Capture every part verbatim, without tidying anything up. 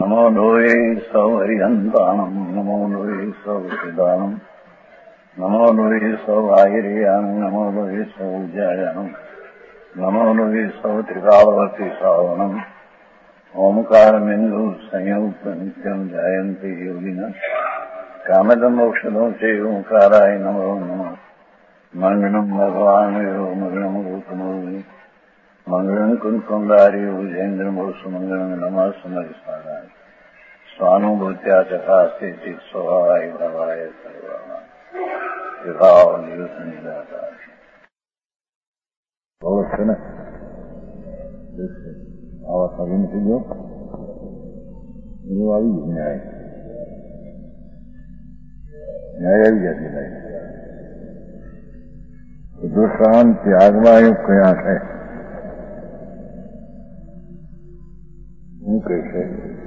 નમો લોહે સૌ હરિહંતાણમ નમો લોહે સૌ સિદ્ધાણમ નમો લોહે સૌ આયર્યાણમ નમો લોહે સૌ ઉજ્જાયાણમ નમો લોહે સૌ ત્રિકાળવતી શ્રાવણમ ઓમકારમિંદુ સંયુક્ત નિત્યમ જાયંતી યોગિના કામદમ મોક્ષદો છે ઓંકારાય નમો નમઃ મંગળમ ભગવાન મંગળમ ગૌતમોહિ મંગળમ કુંકુંદારી ઉજેન્દ્રમોષ મંગળમ નમઃ સમરિસ્મરાય સ્વાનુભૂત્યા ચકાસ્તે ચિત સ્વભાવાય ભવાય સર્વમાં વિભાવ નિયુત નિરાકાર બહુ છે ને આવા સગીન થઈ ગયો એવું આવી ગયું ન્યાય ન્યાય આવી જતી નહીં દુષ્કામ ત્યાગમાં એવું કયા છે શું કહે છે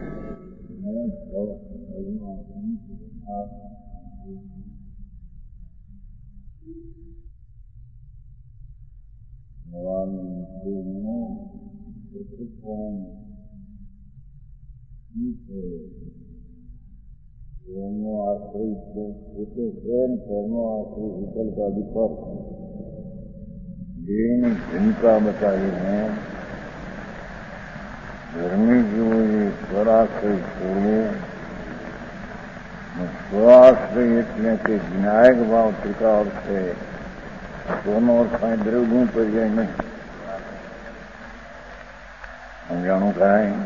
એનો આશ્રય પોતે પ્રેમ એનો આશ્રય વિકલ્પા વિપર બેની ભૂમિકા બતાવીને ધર્મી જીવોએ સ્વરાશ્રય છોડવો સ્વરાશ્રય એટલે કે જ્ઞાયક ભાવ ત્રિકાળ છે સોનો અર્થ અહીં દ્રવગુણ પડી જાય નહીં સમજાણું કાંઈ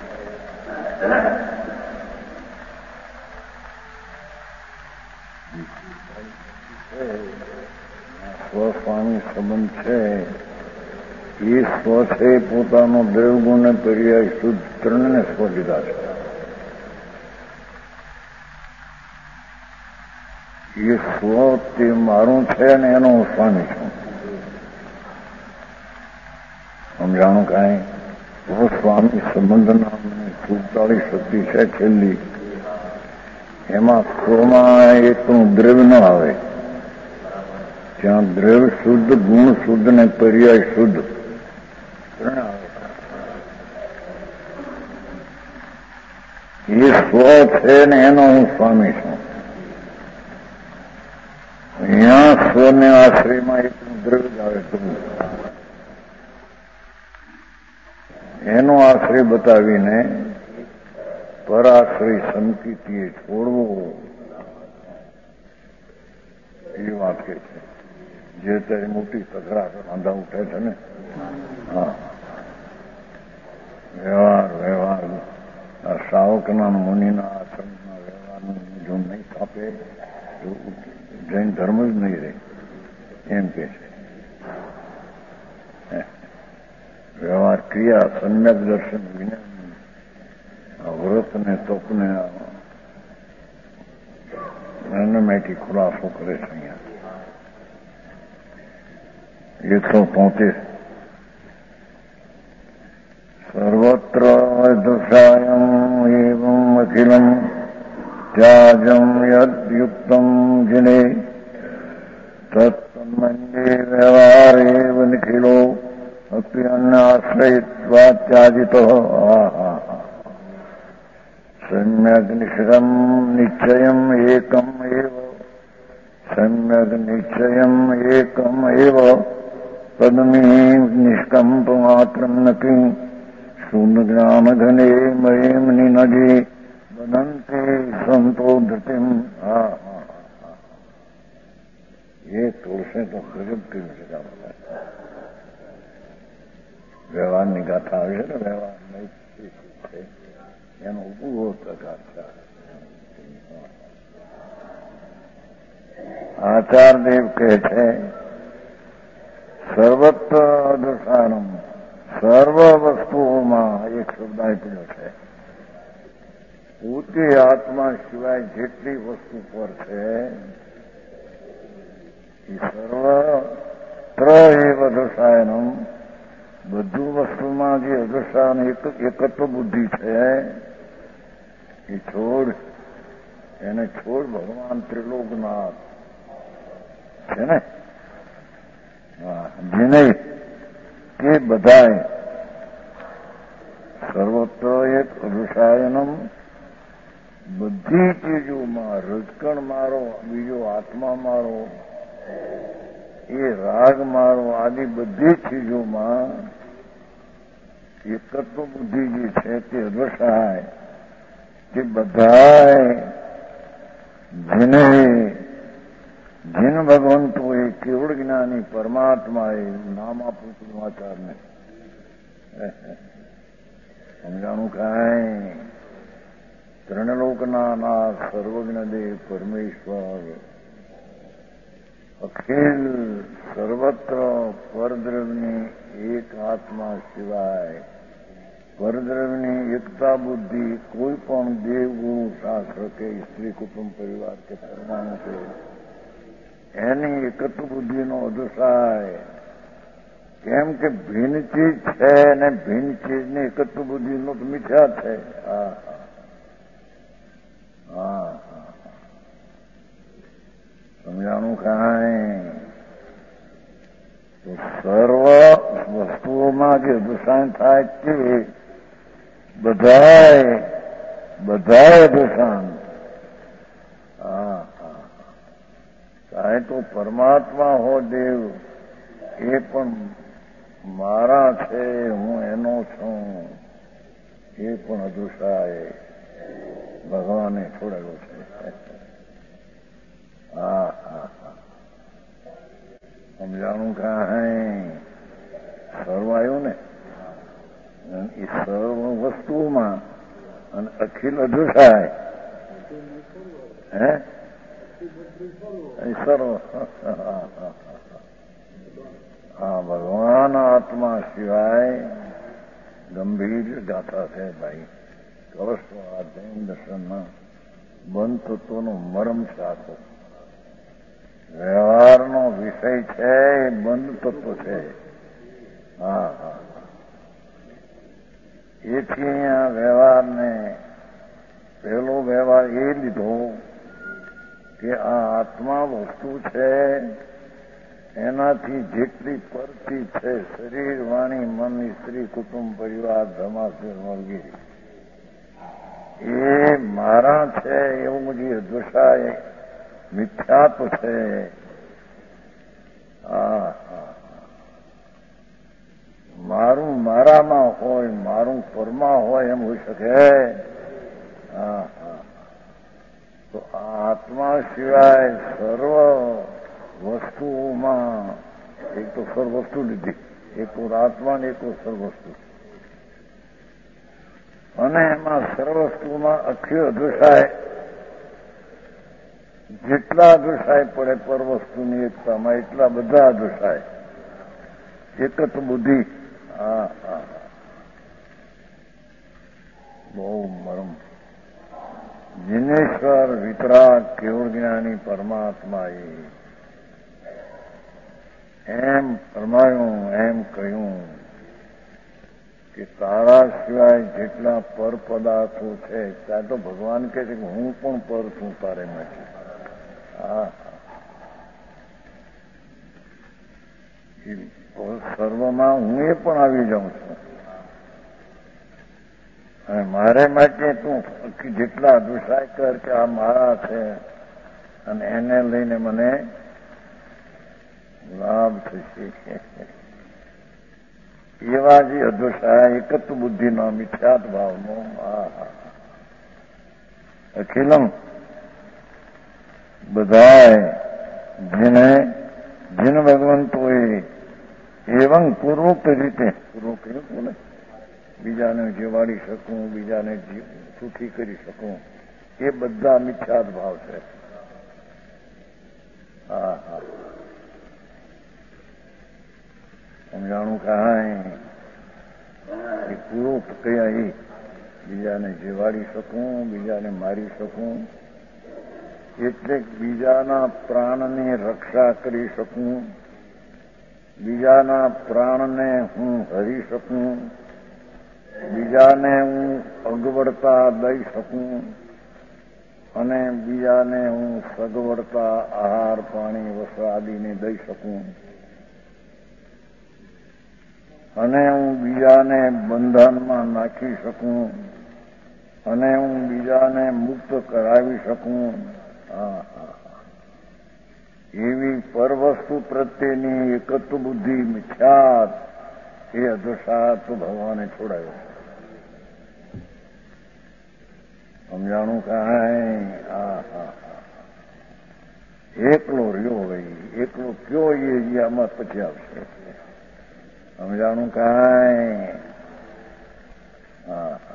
સ્વસ્વામી સંબંધ છે એ સ્વ છે પોતાનો દ્રવગુણ પર્યાય શુદ્ધ ત્રણને સ્વ લીધા છે એ સ્વ તે મારું છે ને એનો હું સ્વામી છું સમજાણું કાંઈ તો સ્વામી સંબંધના સુડતાળી શક્તિ છે છેલ્લી એમાં સ્વમાં એકનું દ્રવ્ય ન આવે ત્યાં દ્રવ્ય શુદ્ધ ગુણ શુદ્ધ ને પર્યાય શુદ્ધ ત્રણ આવે એ સ્વ છે ને એનો હું સ્વામી છું અહીંયા સ્વને આશ્રયમાં એકનું દ્રવ્ય જ આવે તું એનો આશ્રય બતાવીને પરાશ્રય સંકિતીએ છોડવો એ વાત કે છે જે અત્યારે મોટી તકરાર વાંધા ઉઠે છે ને હા વ્યવહાર વ્યવહાર આ શ્રાવકના મુનિના આશ્રમના વ્યવહારનું જો નહીં કાપે તો જૈન ધર્મ જ નહીં રહે એમ કે છે વ્યવહાર ક્રિયા સમ્યક દર્શન વિના વ્રત ને તપ ને એનામાંથી ખુલાસો કરે છે અહીંયા એકસો તોતેર સર્વત્ર દુષાયમ એવમ અખિલમ ત્યાજમ યદયુક્તમ જિને તત્તન્મન્યે વ્યવહાર એવ નિખિલો અપિ અન્નાશ્રયિત્વા ત્યાજિતો सम्यक निश्चयम निश्चयम एकम एव सम्यक निश्चयम एकम एव पद्मी निष्कंप मात्रम नकी शून्य ज्ञान घने मयम निनजे बदंते संतो धृतिम हा ये तोड़से तो गजब की विषय व्यवहार ની ગાથા આવે છે ને વ્યવહાર નહીં એનો પૂરો પ્રકાર છે આચાર્યદેવ કહે છે સર્વત્ર અદર્શાનમ સર્વ વસ્તુઓમાં એક શબ્દ આપ્યો છે પોતે આત્મા સિવાય જેટલી વસ્તુ પર છે એ સર્વત્ર એવ અદર્શાયનમ બધું વસ્તુમાં જે અદર્શાન એકત્વ બુદ્ધિ છે એ છોડ એને છોડ ભગવાન ત્રિલોકનાથ છે ને જેને તે બધાય સર્વત્ર એક રસાયણમ, બધી ચીજોમાં રજકણ મારો, બીજો આત્મા મારો, એ રાગ મારો, આદિ બધી ચીજોમાં એકત્વ બુદ્ધિ જે છે તે રસાય, તે બધાય જેને જીન ભગવંતોએ કેવળ જ્ઞાની પરમાત્માએ નામ આપું છું આચારને સમજાણું કાંઈ ત્રણલોકના નાથ સર્વજ્ઞ દેવ પરમેશ્વર અખિલ સર્વત્ર પરદ્રવ્યની એક આત્મા સિવાય પરદ્રવ્યની એકતા બુદ્ધિ કોઈ પણ દેવ ગુરુ શાસ્ત્ર કે સ્ત્રી કુટુંબ પરિવાર કે પરમાણુ છે એની એકત્વ બુદ્ધિનો અદસાય. કેમ કે ભિન્ન ચીજ છે અને ભિન્ન ચીજની એકત્વ બુદ્ધિનો તો મિથ્યા છે. હા હા સમજાણું કાંઈ તો સર્વ વસ્તુઓમાં જે અદસાય થાય તે બધાય બધાય અદસાન. હા ચાહે તો પરમાત્મા હો દેવ એ પણ મારા છે, હું એનો છું, એ પણ અદુસાય ભગવાને છોડેલો છે. હા હા સમજાણું કાંઈ સર્વ આવ્યું ને એ સર્વ વસ્તુઓમાં અને અખિલ અદુસાય હે સર્વ હા ભગવાન આત્મા સિવાય ગંભીર ગાથા છે ભાઈ. કવસ્વા જૈન દર્શનમાં બંધ તત્વનો મરમ છે. આખો વ્યવહારનો વિષય છે એ બંધ તત્વ છે. હા હા એથી અહીંયા વ્યવહારને પહેલો વ્યવહાર એ લીધો કે આ આત્મા વસ્તુ છે એનાથી જેટલી પરથી છે શરીર વાણી મન સ્ત્રી કુટુંબ પરિવાર ધમાસુર વગેરે એ મારા છે એવું જે દશા મિથ્યાત્વ છે. હા મારું મારામાં હોય, મારું પરમાં હોય એમ હોઈ શકે. હા હા તો આત્મા સિવાય સર્વ વસ્તુઓમાં એક તો સર્વ વસ્તુ લીધી, એક તો આત્મા ને એક તો સર્વ વસ્તુ, અને એમાં સર્વ વસ્તુમાં અખિલ અદૃશાય જેટલા અદૃશાય પડે પર વસ્તુની એકતામાં એટલા બધા અદૃશાય એકત બુદ્ધિ. હા હા બહુ મરમ. જીનેશ્વર વિતરાગ કેવળ જ્ઞાની પરમાત્મા એમ ફરમાયું, એમ કહ્યું કે તારા સિવાય જેટલા પર પદાર્થો છે ત્યાં તો ભગવાન કહે છે કે હું પણ પર છું તારે માટે. હા સર્વમાં હું એ પણ આવી જાઉં છું અને મારે માટે તું જેટલા અદુસાય કર કે આ મારા છે અને એને લઈને મને લાભ થશે. એવા જે અદુસાય એકત્વ બુદ્ધિનો મિથ્યાત ભાવનો અખિલમ બધાય જેને જીન ભગવંતોએ એવં પૂર્વોક્ત રીતે પૂર્વક કહ્યું ને બીજાને જીવાડી શકું, બીજાને સુખી કરી શકું, એ બધા મિથ્યાત ભાવ છે. હા હા સમજાણું કાંઈ એ પૂર્વોક્ત કયા એ બીજાને જીવાડી શકું, બીજાને મારી શકું એટલે બીજાના પ્રાણની રક્ષા કરી શકું, બીજાના પ્રાણને હું હરી શકું, બીજાને હું અગવડતા દઈ શકું અને બીજાને હું સગવડતા આહાર પાણી વસ્ત્ર આદિને દઈ શકું. અને હું બીજાને બંધનમાં નાખી શકું અને હું બીજાને મુક્ત કરાવી શકું, એવી પરવસ્તુ પ્રત્યેની એકત્વ બુદ્ધિ મિથ્યાત એ અધોષાત તો ભગવાને છોડાયો. સમજાણું કાંઈ? આ હા એકલો રહ્યો ભાઈ, એકલો કયો એ આમાં પછી આવશે. સમજાણું કાંઈ? હા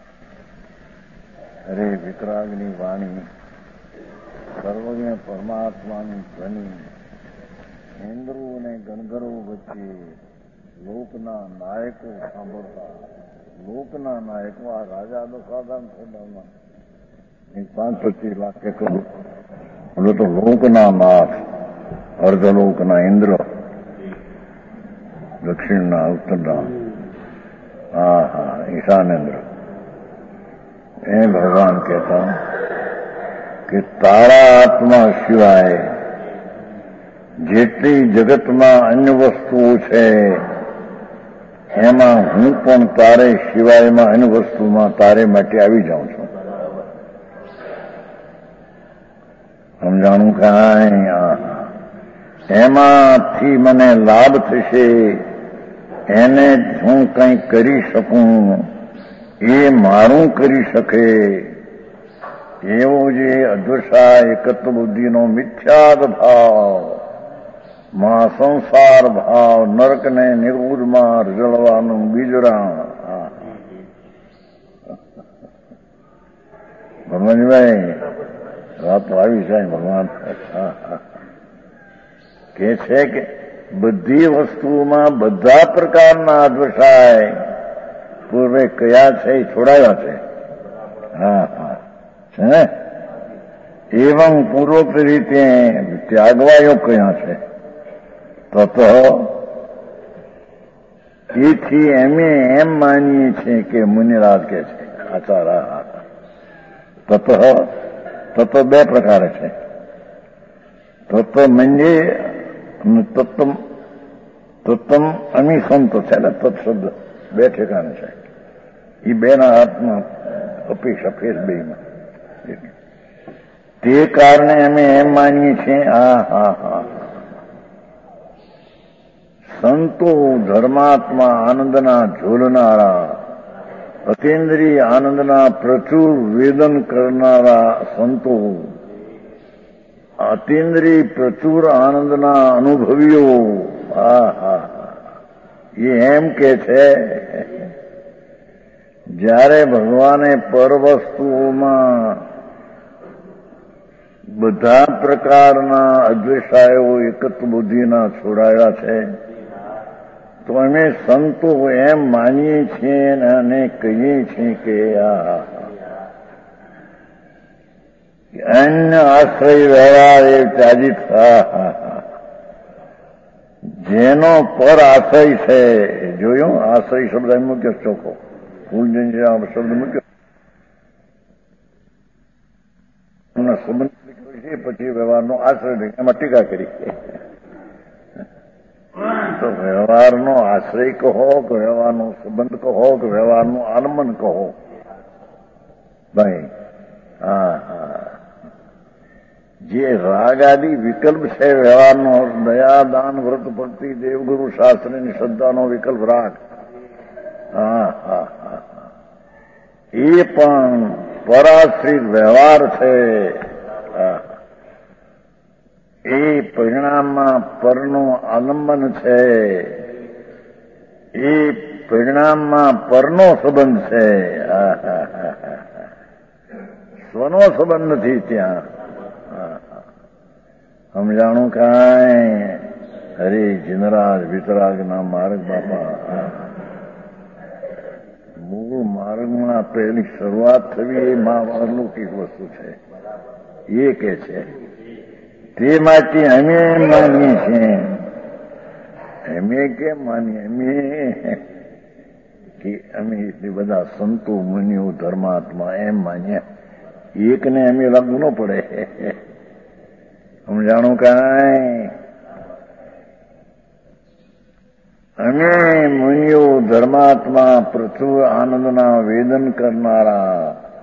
અરે વિતરાગની વાણી, સર્વજ્ઞ પરમાત્માની ધ્વનિ, ઇન્દ્રો અને ગણધરો વચ્ચે લોકના નાયકો સાંભળતા, લોકના નાયકો આ રાજા દશાધામ છોડાવના પાંચ પચીસ લાખ કે કરું હવે તો લોકના નાથ, અર્ધલોકના ઇન્દ્ર, દક્ષિણના ઉત્તરના, હા હા ઈશાનેન્દ્ર, એ ભગવાન કહેતા કે તારા આત્મા સિવાય જેટલી જગતમાં અન્ય વસ્તુઓ છે એમાં હું પણ તારે સિવાયમાં અન્ય વસ્તુમાં તારે માટે આવી જાઉં છું. સમજાણું કાંઈ? એમાંથી મને લાભ થશે, એને હું કંઈ કરી શકું, એ મારું કરી શકે એવો જે અદ્વૈતા એકત્વ બુદ્ધિનો મિથ્યાદ ભાવ, માં સંસાર ભાવ, નરકને નિર્બુધમાં રજળવાનું બીજરાણ. ભગવાનભાઈ વાત તો આવી જાય. ભગવાન કે છે કે બધી વસ્તુઓમાં બધા પ્રકારના અદ્વૈતા પૂર્વે કયા છે એ છોડાયા છે. હા હા છે ને? એવં પૂર્વોક્ત રીતે ત્યાગવાયો કયા છે? તત એથી એમે એમ માનીએ છીએ કે મુનિરાજ કે છે આચારા તત તત્વ બે પ્રકારે છે. તત્વ મંજે તત્વ તત્વમ અમી સંત છે ને, તત્શબ્દ બે ઠેકાણે છે. એ બેના હાથમાં અપેક્ષા ફેર બેમાં. તે કારણે અમે એમ માનીએ છીએ હા હા હા સંતો ધર્માત્મા આનંદના ઝોલનારા, અતિન્દ્રિય આનંદના પ્રચુર વેદન કરનારા સંતો, અતિન્દ્રિય પ્રચુર આનંદના અનુભવીઓ, હા હા એ એમ કે છે જ્યારે ભગવાને પરવસ્તુઓમાં બધા પ્રકારના અદ્વૈતાઓ એકત્વ બુદ્ધિના છોડાયા છે તો અમે સંતો એમ માનીએ છીએ અને કહીએ છીએ કે આ અન્ય આશ્રય વ્યવહાર એ ત્યાજિત, જેનો પર આશ્રય છે. જોયું? આશ્રય શબ્દ એમ મૂક્યો ચોખ્ખો, ફૂલજન શબ્દ મૂક્યો સંબંધ છે, પછી વ્યવહારનો આશ્રય એમાં ટીકા કરી. તો વ્યવહારનો આશ્રય કહો કે વ્યવહારનો સંબંધ કહો કે વ્યવહારનું આલંબન કહો ભાઈ, હા હા જે રાગ આદિ વિકલ્પ છે વ્યવહારનો, દયા દાન વ્રત ભક્તિ દેવગુરુ શાસ્ત્રની શ્રદ્ધાનો વિકલ્પ રાગ, હા હા હા એ પણ પરાશ્રિત વ્યવહાર છે. એ પરિણામમાં પરનું આલંબન છે, એ પરિણામમાં પરનો સંબંધ છે, સ્વનો સંબંધ નથી ત્યાં. સમજાણું કાંઈ? હરે જિનરાજ વિતરાગના માર્ગ બાપા, મૂળ માર્ગમાં પહેલી શરૂઆત થવી એ માં અલૌકિક વસ્તુ છે એ કે છે. તે માટે અમે માનીએ છીએ, અમે કેમ માનીએ? અમે કે અમે એટલી બધા સંતો મુનિઓ ધર્માત્મા એમ માનીએ, એકને અમે લાગવું ન પડે. સમજાણું કાંઈ? અમે મુનિઓ ધર્માત્મા પ્રચુર આનંદના વેદન કરનારા,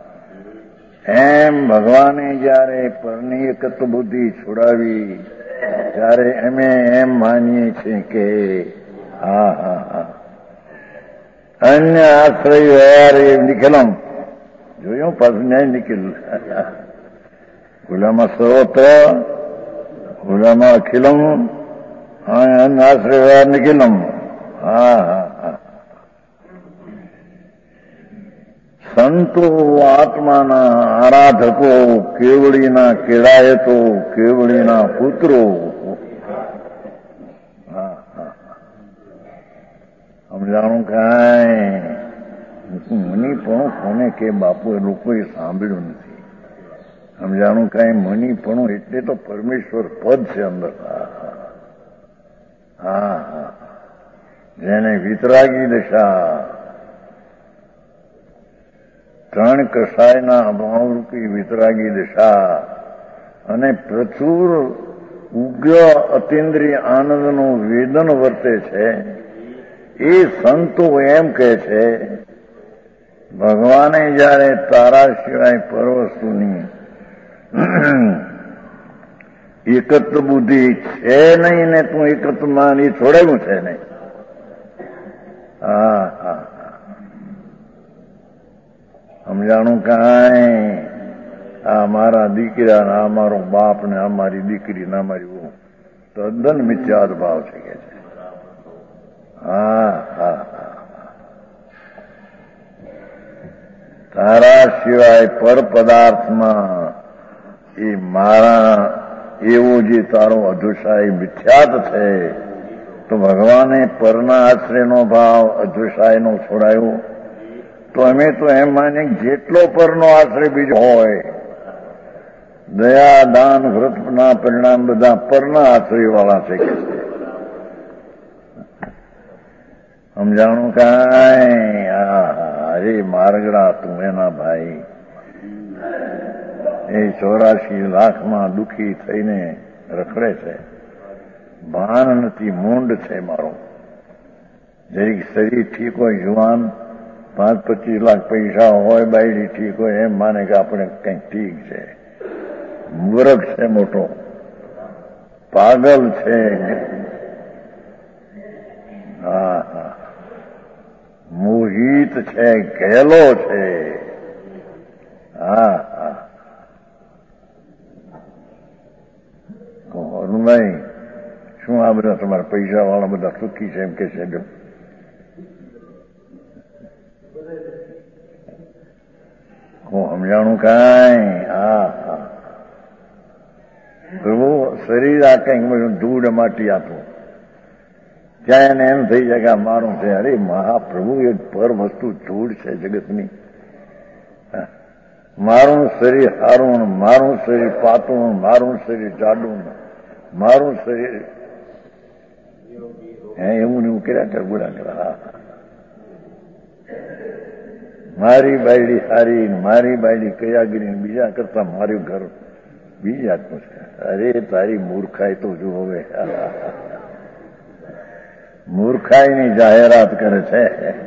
એમ ભગવાને જયારે પરની એકત્વ બુદ્ધિ છોડાવી ત્યારે અમે એમ માનીએ છીએ કે હા હા હા અન્ય આશ્રય વ્યવહાર એ નિખેલમ જોયું પાછું ન્યાય નિખેલ ગુલામાં સર્વત્ર ગુલામાં અખિલમ અન્ય આશ્રય વ્યવહાર નિખેલમ. હા હા હા સંતો આત્માના આરાધકો, કેવડીના કેળાયતો, કેવડીના પુત્રો. હા હા સમજાણું કાંઈ મુનિ પણ કોને કે બાપુ એ લોકોએ સાંભળ્યું નથી. સમજાણું કાંઈ મુનિ પણ એટલે તો પરમેશ્વર પદ છે અંદર. હા હા જેને વિતરાગી દશા ત્રણ કસાયના અભાવરૂપી વિતરાગી દશા અને પ્રચુર ઉગ્ર અતિન્દ્રિય આનંદનું વેદન વર્તે છે. એ સંતો એમ કહે છે ભગવાને જયારે તારા સિવાય પરવસ્તુની એકત્વ બુદ્ધિ છે નહીં ને તું એકત્વ માની છોડાયું છે નહીં. હા હા સમજાણું કાંઈ આ મારા દીકરા ને આ મારો બાપ ને આ મારી દીકરી ને મારી બહુ તદ્દન મિથ્યાદ ભાવ છે કે છે. હા હા તારા સિવાય પર પદાર્થમાં એ મારા એવો જે તારો અધુષાય મિથ્યાત છે તો ભગવાને પરના આશ્રયનો ભાવ અધુષાયનો છોડાયો તો અમે તો એમ માની જેટલો પરનો આશ્રય બીજો હોય દયા દાન વ્રતના પરિણામ બધા પરના આશ્રય વાળા છે કે છે. સમજાણું કાંઈ અરે મારગડા તું એના ભાઈ એ ચોરાશી લાખમાં દુઃખી થઈને રખડે છે. ભાન નથી, મૂંડ છે મારો. જરીક શરીર ઠીક હોય જુવાન પાંચ પચીસ લાખ પૈસા હોય બાયડી ઠીક હોય એમ માને કે આપણે કંઈક ઠીક છે. મૂર્ખ છે મોટો, પાગલ છે. હા હા મોહિત છે, ઘેલો છે. હા હા અરુણભાઈ શું આ બધા તમારા પૈસા વાળા બધા સુખી છે એમ કે છે? હું સમજાણું કાંઈ? હા હા પ્રભુ શરીર આ કંઈક ધૂળ માટી આપો ત્યાં એને એમ થઈ જાય કે મારું છે. અરે મહાપ્રભુ એક પર વસ્તુ ધૂળ છે જગતની. મારું શરીર સારું, મારું શરીર પાતળું, મારું શરીર જાડું, મારું શરીર હે એવું ને એવું કર્યા કર ગુડા કરા. મારી બાયડી સારી, મારી બાયડી કયાગીરી, બીજા કરતા મારું ઘર બીજી જાતનું છે. અરે તારી મૂર્ખાઈ તો જો હવે મૂર્ખાઈની જાહેરાત કરે છે.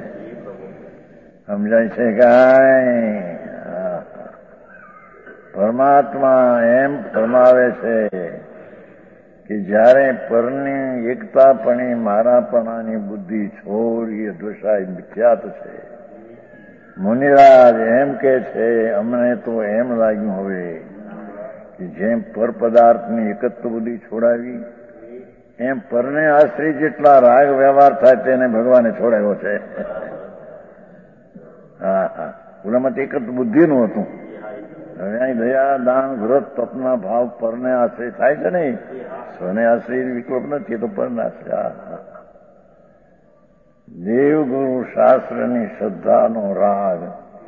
સમજાય છે કાંઈ? પરમાત્મા એમ ફરમાવે છે કે જયારે પરની એકતાપણી મારાપણાની બુદ્ધિ છોડી અદ્વૈસાય મિથ્યાત છે. મુનિરાજ એમ કે છે અમને તો એમ લાગ્યું હવે કે જેમ પર પદાર્થની એકત્વ બુદ્ધિ છોડાવી એમ પરને આશ્રય જેટલા રાગ વ્યવહાર થાય તેને ભગવાને છોડાયો છે. હા હા ઓલામાં તો એકત્વ બુદ્ધિનું હતું. હવે અહીં દયા દાન વ્રત તપના ભાવ પરને આશ્રય થાય છે ને. સ્વને આશ્રય વિકલ્પ નથી તો પરને આશ્રય. દેવગુરુ શાસ્ત્રની શ્રદ્ધાનો રાગ,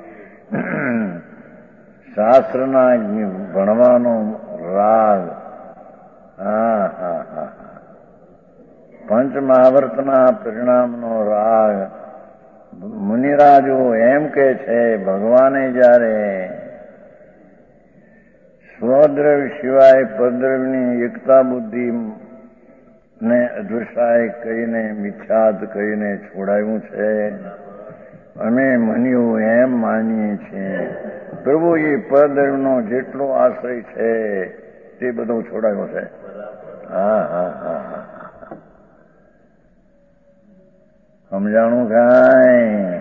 શાસ્ત્રના ભણવાનો રાગ. હા હા હા પંચ મહાવર્તના પરિણામનો રાગ. મુનિરાજો એમ કે છે ભગવાને જયારે સ્વદ્રવ્ય સિવાય પરદ્રવ્યની એકતા બુદ્ધિ ને અદૃશાય કહીને મિથ્યાત કહીને છોડાયું છે. અમે મન્યું એમ માનીએ છીએ. પ્રભુ એ પરદેવનો જેટલો આશ્રય છે તે બધો છોડાયો છે. હા હા હા હા સમજાણું કાંઈ?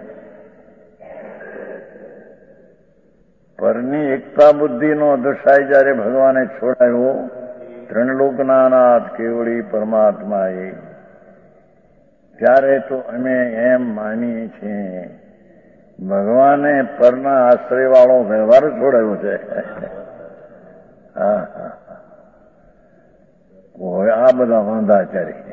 પરની એકતા બુદ્ધિનો દશાય જયારે ભગવાને છોડાયો, ત્રણલોકના નાથ કેવળી પરમાત્મા એ, ત્યારે તો અમે એમ માનીએ છીએ ભગવાને પરના આશ્રય વાળો વ્યવહાર છોડાયો છે. હા હા હવે આ બધા વાંધાચારી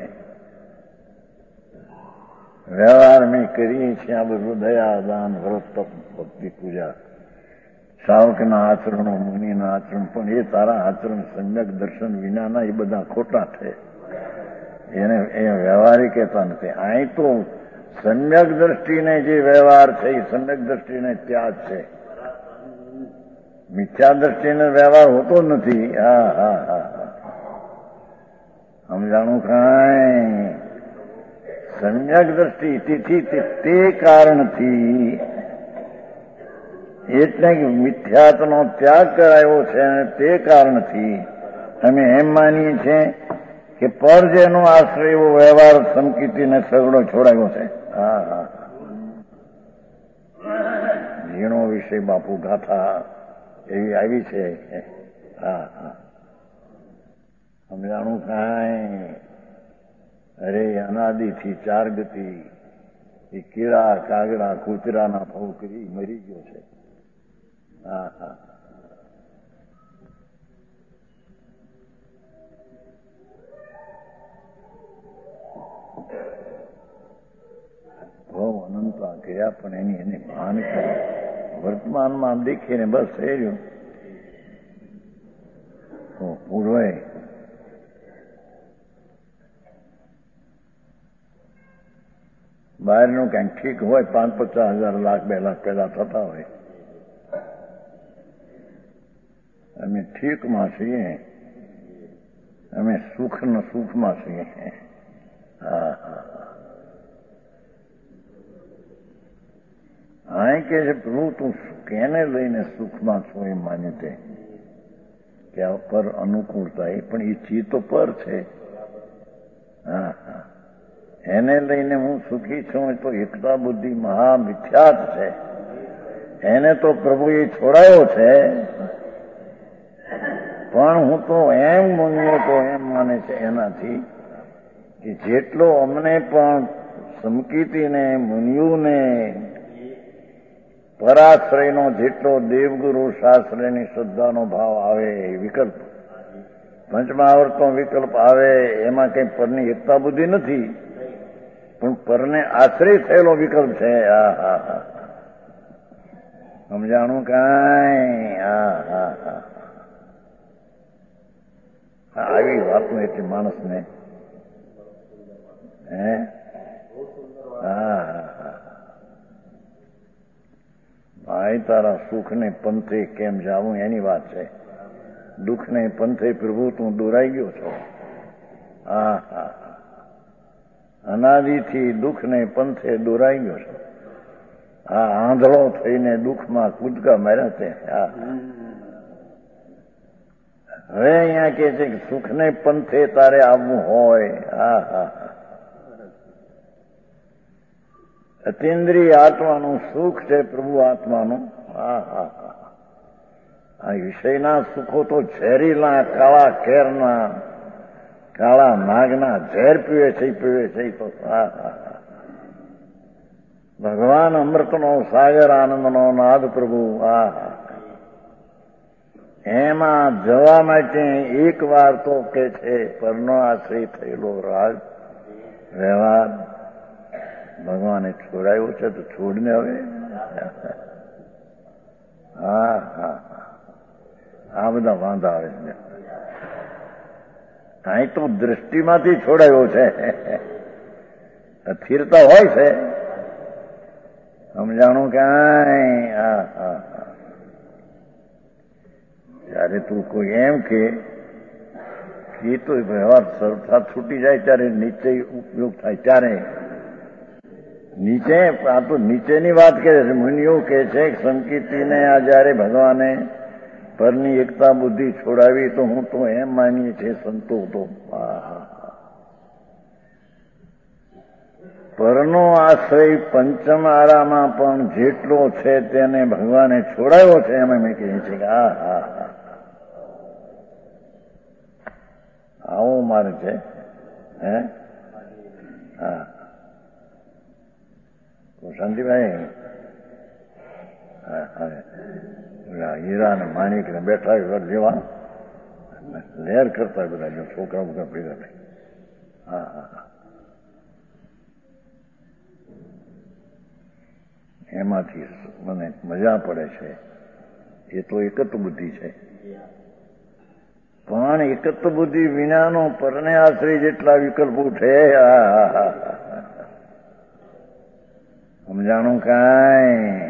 વ્યવહાર મેં કરીએ છીએ. આ બધું દયા દાન વ્રત ભક્તિ પૂજા સાવકના આચરણો મુનિના આચરણ, પણ એ તારા આચરણ સમ્યક દર્શન વિનાના એ બધા ખોટા છે. એને એ વ્યવહારિક કહેતા નથી. અહીં તો સમ્યક દ્રષ્ટિને જે વ્યવહાર છે એ સમ્યક દ્રષ્ટિને ત્યાગ છે. મિથ્યા દ્રષ્ટિને વ્યવહાર હોતો નથી. હા હા હા સમજાણું કાંઈ? સમ્યક દ્રષ્ટિ તેથી તે કારણથી એટલે કે મિથ્યાત્વનો ત્યાગ કરાયો છે અને તે કારણથી અમે એમ માનીએ છીએ કે પર જેનો આશ્રય એવો વ્યવહાર સંકિતીને સગડો છોડાયો છે. હા હા ઝીણો વિશે બાપુ ગાથા એવી આવી છે. હા હા સમજાણું કાંઈ? અરે અનાદિથી ચાર ગતિ એ કીડા કાગડા કૂતરાના ભાવ કરી મરી ગયો છે. હા હા ભાવ અનંતા કર્યા પણ એની એને ભાન કર્યું. વર્તમાનમાં દેખીને બસ થઈ રહ્યું. પૂર્વે બહારનું કંઈક ઠીક હોય, પાંચ પચાસ હજાર લાખ બે લાખ પેદા થતા હોય. અમે ઠીકમાં છીએ, અમે સુખ ન સુખમાં છીએ. હા હા અહીં કે છે પ્રભુ તું કેને લઈને સુખમાં છો એ માન્યું તે કે આ પર અનુકૂળતા એ પણ એ ચીજ તો પર છે. હા હા એને લઈને હું સુખી છું તો એકતા બુદ્ધિ મહા મિથ્યાત છે. એને તો પ્રભુએ છોડાયો છે. પણ હું તો એમ માન્યો તો એમ માને છે એનાથી કે જેટલો અમને પણ સમકીતીને મુનિઓને પરાશ્રયનો જેટલો દેવગુરુ શાસ્ત્રની શ્રદ્ધાનો ભાવ આવે, વિકલ્પ પંચમહાવર્તનો વિકલ્પ આવે, એમાં કઈ પરની એકતા બુદ્ધિ નથી, પણ પરને આશ્રય થયેલો વિકલ્પ છે. હા હા હા સમજાણું કાંઈ? હા હા હા આવી વાતનું એટલે માણસને હે હા હા ભાઈ તારા સુખને પંથે કેમ જાવું એની વાત છે. દુઃખને પંથે પ્રભુ તું દોરાઈ ગયો છો. હા હા અનાદિથી દુઃખને પંથે દોરાઈ ગયો છો. હા આંધળો થઈને દુઃખમાં કૂદકા માર્યા છે. હા હવે અહીંયા કે છે કે સુખને પંથે તારે આવવું હોય. હા હા અતિન્દ્રિય આત્માનું સુખ છે પ્રભુ આત્માનું. હા હા હા આ વિષયના સુખો તો ઝેરીલા કાળા કેરના કાળા નાગના ઝેર પીવે છે પીવે છે તો. હા હા ભગવાન અમૃતનો સાગર આનંદનો નાદ પ્રભુ. હા હા એમાં જવા માટે એક વાર તો કે છે પરનો આશ્રય થયેલો રાગ વ્યવહાર ભગવાને છોડાયો છે તો છોડને હવે. હા હા આ બધા વાંધા આવે છે. અહીં તો દ્રષ્ટિમાંથી છોડાયો છે. સ્થિરતા હોય છે. સમજાણું કાંઈ? હા હા ત્યારે તું કોઈ એમ કે એ તો વ્યવહાર સરથા છૂટી જાય ત્યારે નીચે ઉપયોગ થાય ત્યારે નીચે આ તો નીચેની વાત કરે છે. મુનિઓ કે છે સંકીર્તિને આ જયારે ભગવાને પરની એકતા બુદ્ધિ છોડાવી તો હું તો એમ માનીએ છે સંતો તો પરનો આશ્રય પંચમ આરામાં પણ જેટલો છે તેને ભગવાને છોડાયો છે એમ અમે કહીએ છીએ કે હા હા હા આવો માર્ગ છે. હે હા શાંતિભાઈ હીરા ને માણિક ને બેઠા ઘર જેવા લહેર કરતા બધા જો છોકરા બોકરા ભેગા થઈ. હા હા એમાંથી મને મજા પડે છે. એ તો એકત્વ બુદ્ધિ છે પણ એકત્વ બુદ્ધિ વિનાનો પરને આશ્રય જેટલા વિકલ્પો છે સમજાણું કાંઈ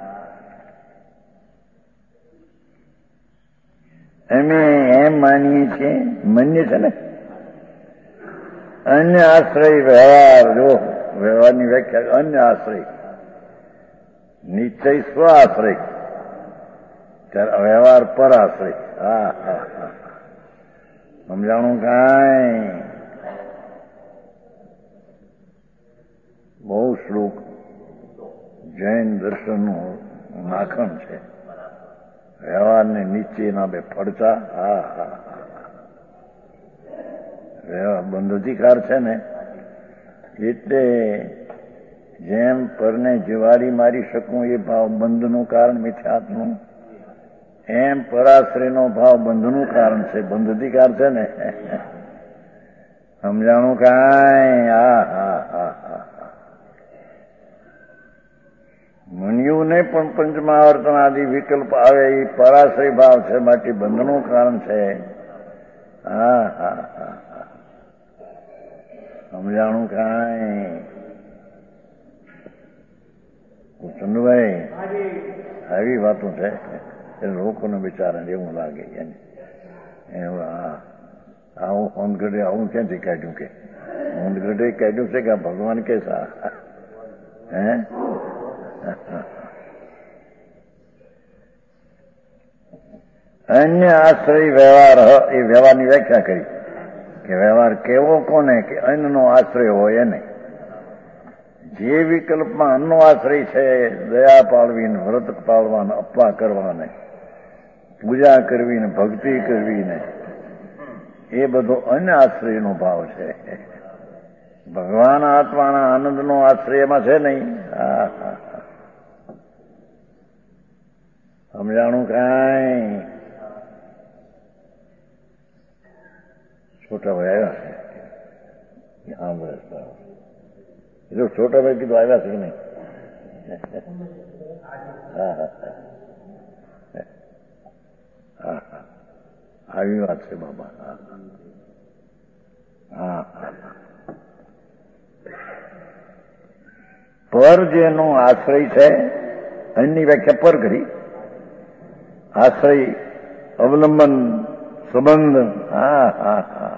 અમે એમ માનીએ છીએ માન્ય છે ને અન્ય આશ્રય વ્યવહાર જો વ્યવહારની વ્યાખ્યા અન્ય આશ્રય નિશ્ચય સ્વ આશ્રય વ્યવહાર પર આશ્રય. હા હા હા સમજાણું કાંઈ બહુ શ્લોક જૈન દર્શનનું માખણ છે. વ્યવહારને નીચેના બે પડતા હા હા વ્યવહાર બંધ અધિકાર છે ને એટલે જેમ પરને જીવારી મારી શકું એ ભાવ બંધનું કારણ મિથ્યાત્મનું એમ પરાશ્રયનો ભાવ બંધનું કારણ છે. બંધ અધિકાર છે ને સમજાણું કાંઈ હા હા હા હા મુનિઓને પણ પંચમહાવર્તન આદિ વિકલ્પ આવે એ પરાશ્રય ભાવ છે માટે બંધનું કારણ છે. હા હા હા સમજાણું કાંઈ ચંદુભાઈ આવી વાતો છે એ લોકોને બિચારાને એવું લાગે એને આવું ઊંધગઢે આવું ક્યાંથી કાઢ્યું કે ઊંધગઢે કાઢ્યું છે કે ભગવાન કે સા હે અન્ય આશ્રય વ્યવહાર એ વ્યવહારની વ્યાખ્યા કરી કે વ્યવહાર કેવો કોને કે અન્નનો આશ્રય હોય એને જે વિકલ્પમાં અન્નનો આશ્રય છે દયા પાળવીને વ્રત પાળવાને અપવા કરવાને પૂજા કરવીને ભક્તિ કરવીને એ બધો અન્ય આશ્રયનો ભાવ છે. ભગવાન આત્માના આનંદનો આશ્રયમાં છે નહીં. હા હા સમજાણું કાંઈ છોટા ભાઈ આવ્યા છે હા બસ એટલે છોટા ભાઈ કીધું આવ્યા છે કે નહીં હા હા હા હા આવી વાત છે બાબા. હા હા હા પર જેનો આશ્રય છે એની વ્યાખ્યા પર કરી આશ્રય અવલંબન સંબંધ. હા હા હા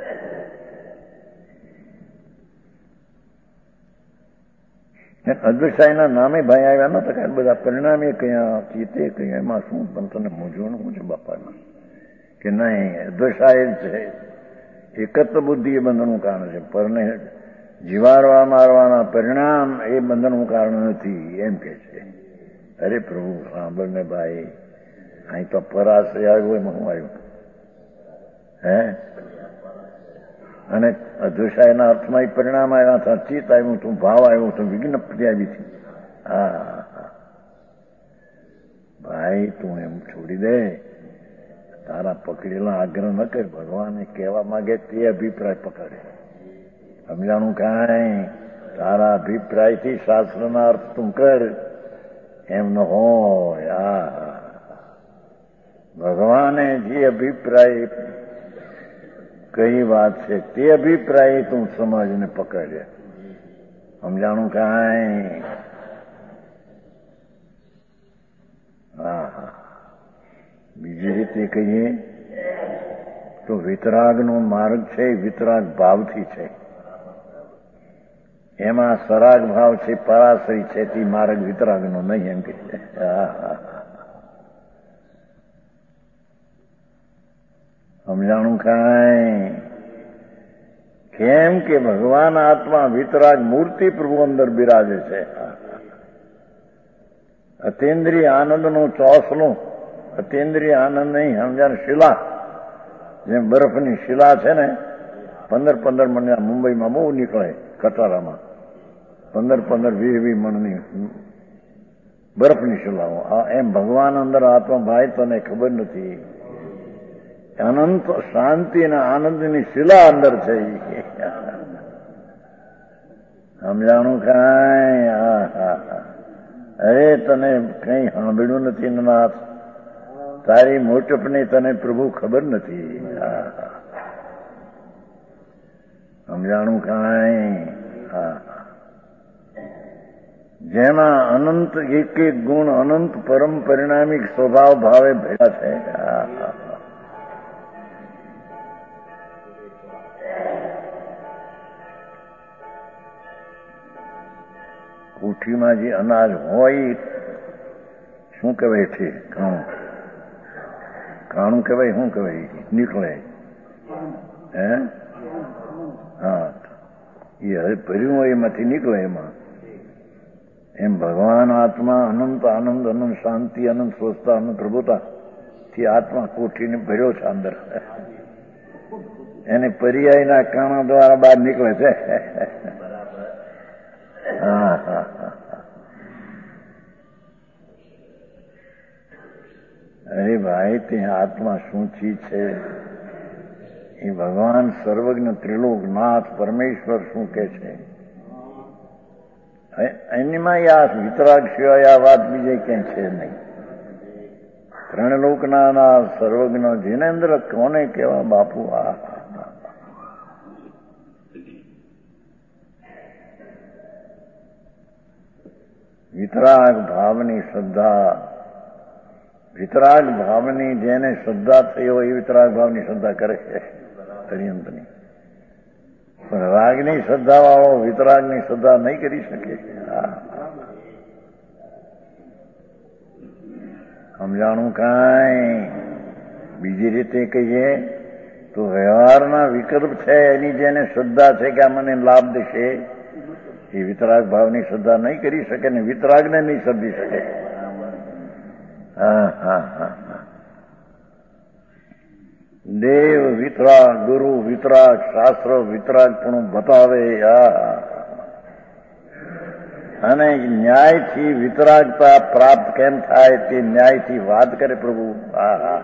અદ્વૈતના નામે ભાઈ આવ્યા નતા કે બધા પરિણામે કયા ચીતે કયા એમાં શું પણ તને મૂંઝવણ શું છે બાપામાં કે નહીં અદ્વૈત છે એકત્વ બુદ્ધિ એ બંધનનું કારણ છે પરને જીવારવા મારવાના પરિણામ એ બંધનનું કારણ નથી એમ કે છે. અરે પ્રભુ સાંભળ ને ભાઈ અહીં તો પરાશ્રય આવ્યો એમાં હું આવ્યું હે અને અધુષાયના અર્થમાં એ પરિણામ આવ્યા હતા ચિત્ત આવ્યું હતું ભાવ આવ્યું હતું વિજ્ઞપ્તિ આવી હતી. હા ભાઈ તું એમ છોડી દે તારા પકડેલા આગ્રહ ન કર ભગવાને કહેવા માંગે તે અભિપ્રાય પકડે સમજાણું કાંઈ તારા અભિપ્રાયથી શાસ્ત્રના અર્થ તું કર એમ ન હોય. આ ભગવાને જે અભિપ્રાય કઈ વાત છે તે અભિપ્રાય તું સમજને પકડે સમજાણું કાંઈ. હા હા બીજી રીતે કહીએ તો વિતરાગનો માર્ગ છે વિતરાગ ભાવથી છે. એમાં સરાગ ભાવ છે, પરાશ્રી છે, તે માર્ગ વિતરાગનો નહીં એમ કે છે. સમજાણું કાંઈ? કેમ કે ભગવાન આત્મા વિતરાગ મૂર્તિ પ્રભુ અંદર બિરાજે છે. અતિન્દ્રિય આનંદનો ચોસલો, અતિન્દ્રિય આનંદ નહીં સમજાણ. શિલા જેમ બરફની શિલા છે ને, પંદર પંદર મણ મુંબઈમાં બહુ નીકળે કટારામાં, પંદર પંદર વીસ વીસ મણની બરફની શિલાઓ. એમ ભગવાન અંદર આત્મા ભાઈ તને ખબર નથી, અનંત શાંતિ અને આનંદની શિલા અંદર છે. સમજાણું કાંઈ? હા હા હા. અરે તને કઈ સાંભળ્યું નથી નાથ, તારી મોટપની તને પ્રભુ ખબર નથી. સમજાણું કાંઈ? હા. જેમાં અનંત એક એક ગુણ અનંત પરમ પરિણામિક સ્વભાવ ભાવે ભેગા છે. કોઠીમાં જે અનાજ હોય શું કહેવાય છે? કાણું. કાણું કહેવાય, શું કહેવાય? નીકળે. હે? હા, એ હવે ભર્યું હોય એમાંથી નીકળે. એમાં એમ ભગવાન આત્મા અનંત આનંદ, અનંત શાંતિ, અનંત સ્વસ્થતા, અનંત પ્રભુતા થી આત્મા કોઠીને ભર્યો છે અંદર. એને પર્યાયના કાણા દ્વારા બહાર નીકળે છે. હા હા હા. અરે ભાઈ, તે આત્મા શું ચીજ છે એ ભગવાન સર્વજ્ઞ ત્રિલોકનાથ પરમેશ્વર શું કે છે એનીમાં આ વિતરાગ સિવાય આ વાત બીજે ક્યાંય છે નહીં. ત્રણ લોકના સર્વજ્ઞ જીનેન્દ્ર કોને કેવા બાપુ? આ વિતરાગ ભાવની શ્રદ્ધા, વિતરાગ ભાવની જેને શ્રદ્ધા થઈ હોય એ વિતરાગ ભાવની શ્રદ્ધા કરે છે અરિયંતની. પણ રાગની શ્રદ્ધા વાળો વિતરાગની શ્રદ્ધા નહીં કરી શકે. સમજાણું કાંઈ? બીજી રીતે કહીએ તો વ્યવહારના વિકલ્પ છે એની જેને શ્રદ્ધા છે કે આ મને લાભ દેશે, એ વિતરાગ ભાવની શ્રદ્ધા નહીં કરી શકે ને વિતરાગને નહીં શ્રદ્ધી શકે. હા હા હા હા. દેવ વિતરાગ, ગુરુ વિતરાગ, શાસ્ત્ર વિતરાગ પણ બતાવે. અને ન્યાયથી વિતરાગતા પ્રાપ્ત કેમ થાય તે ન્યાયથી વાત કરે પ્રભુ. હા હા.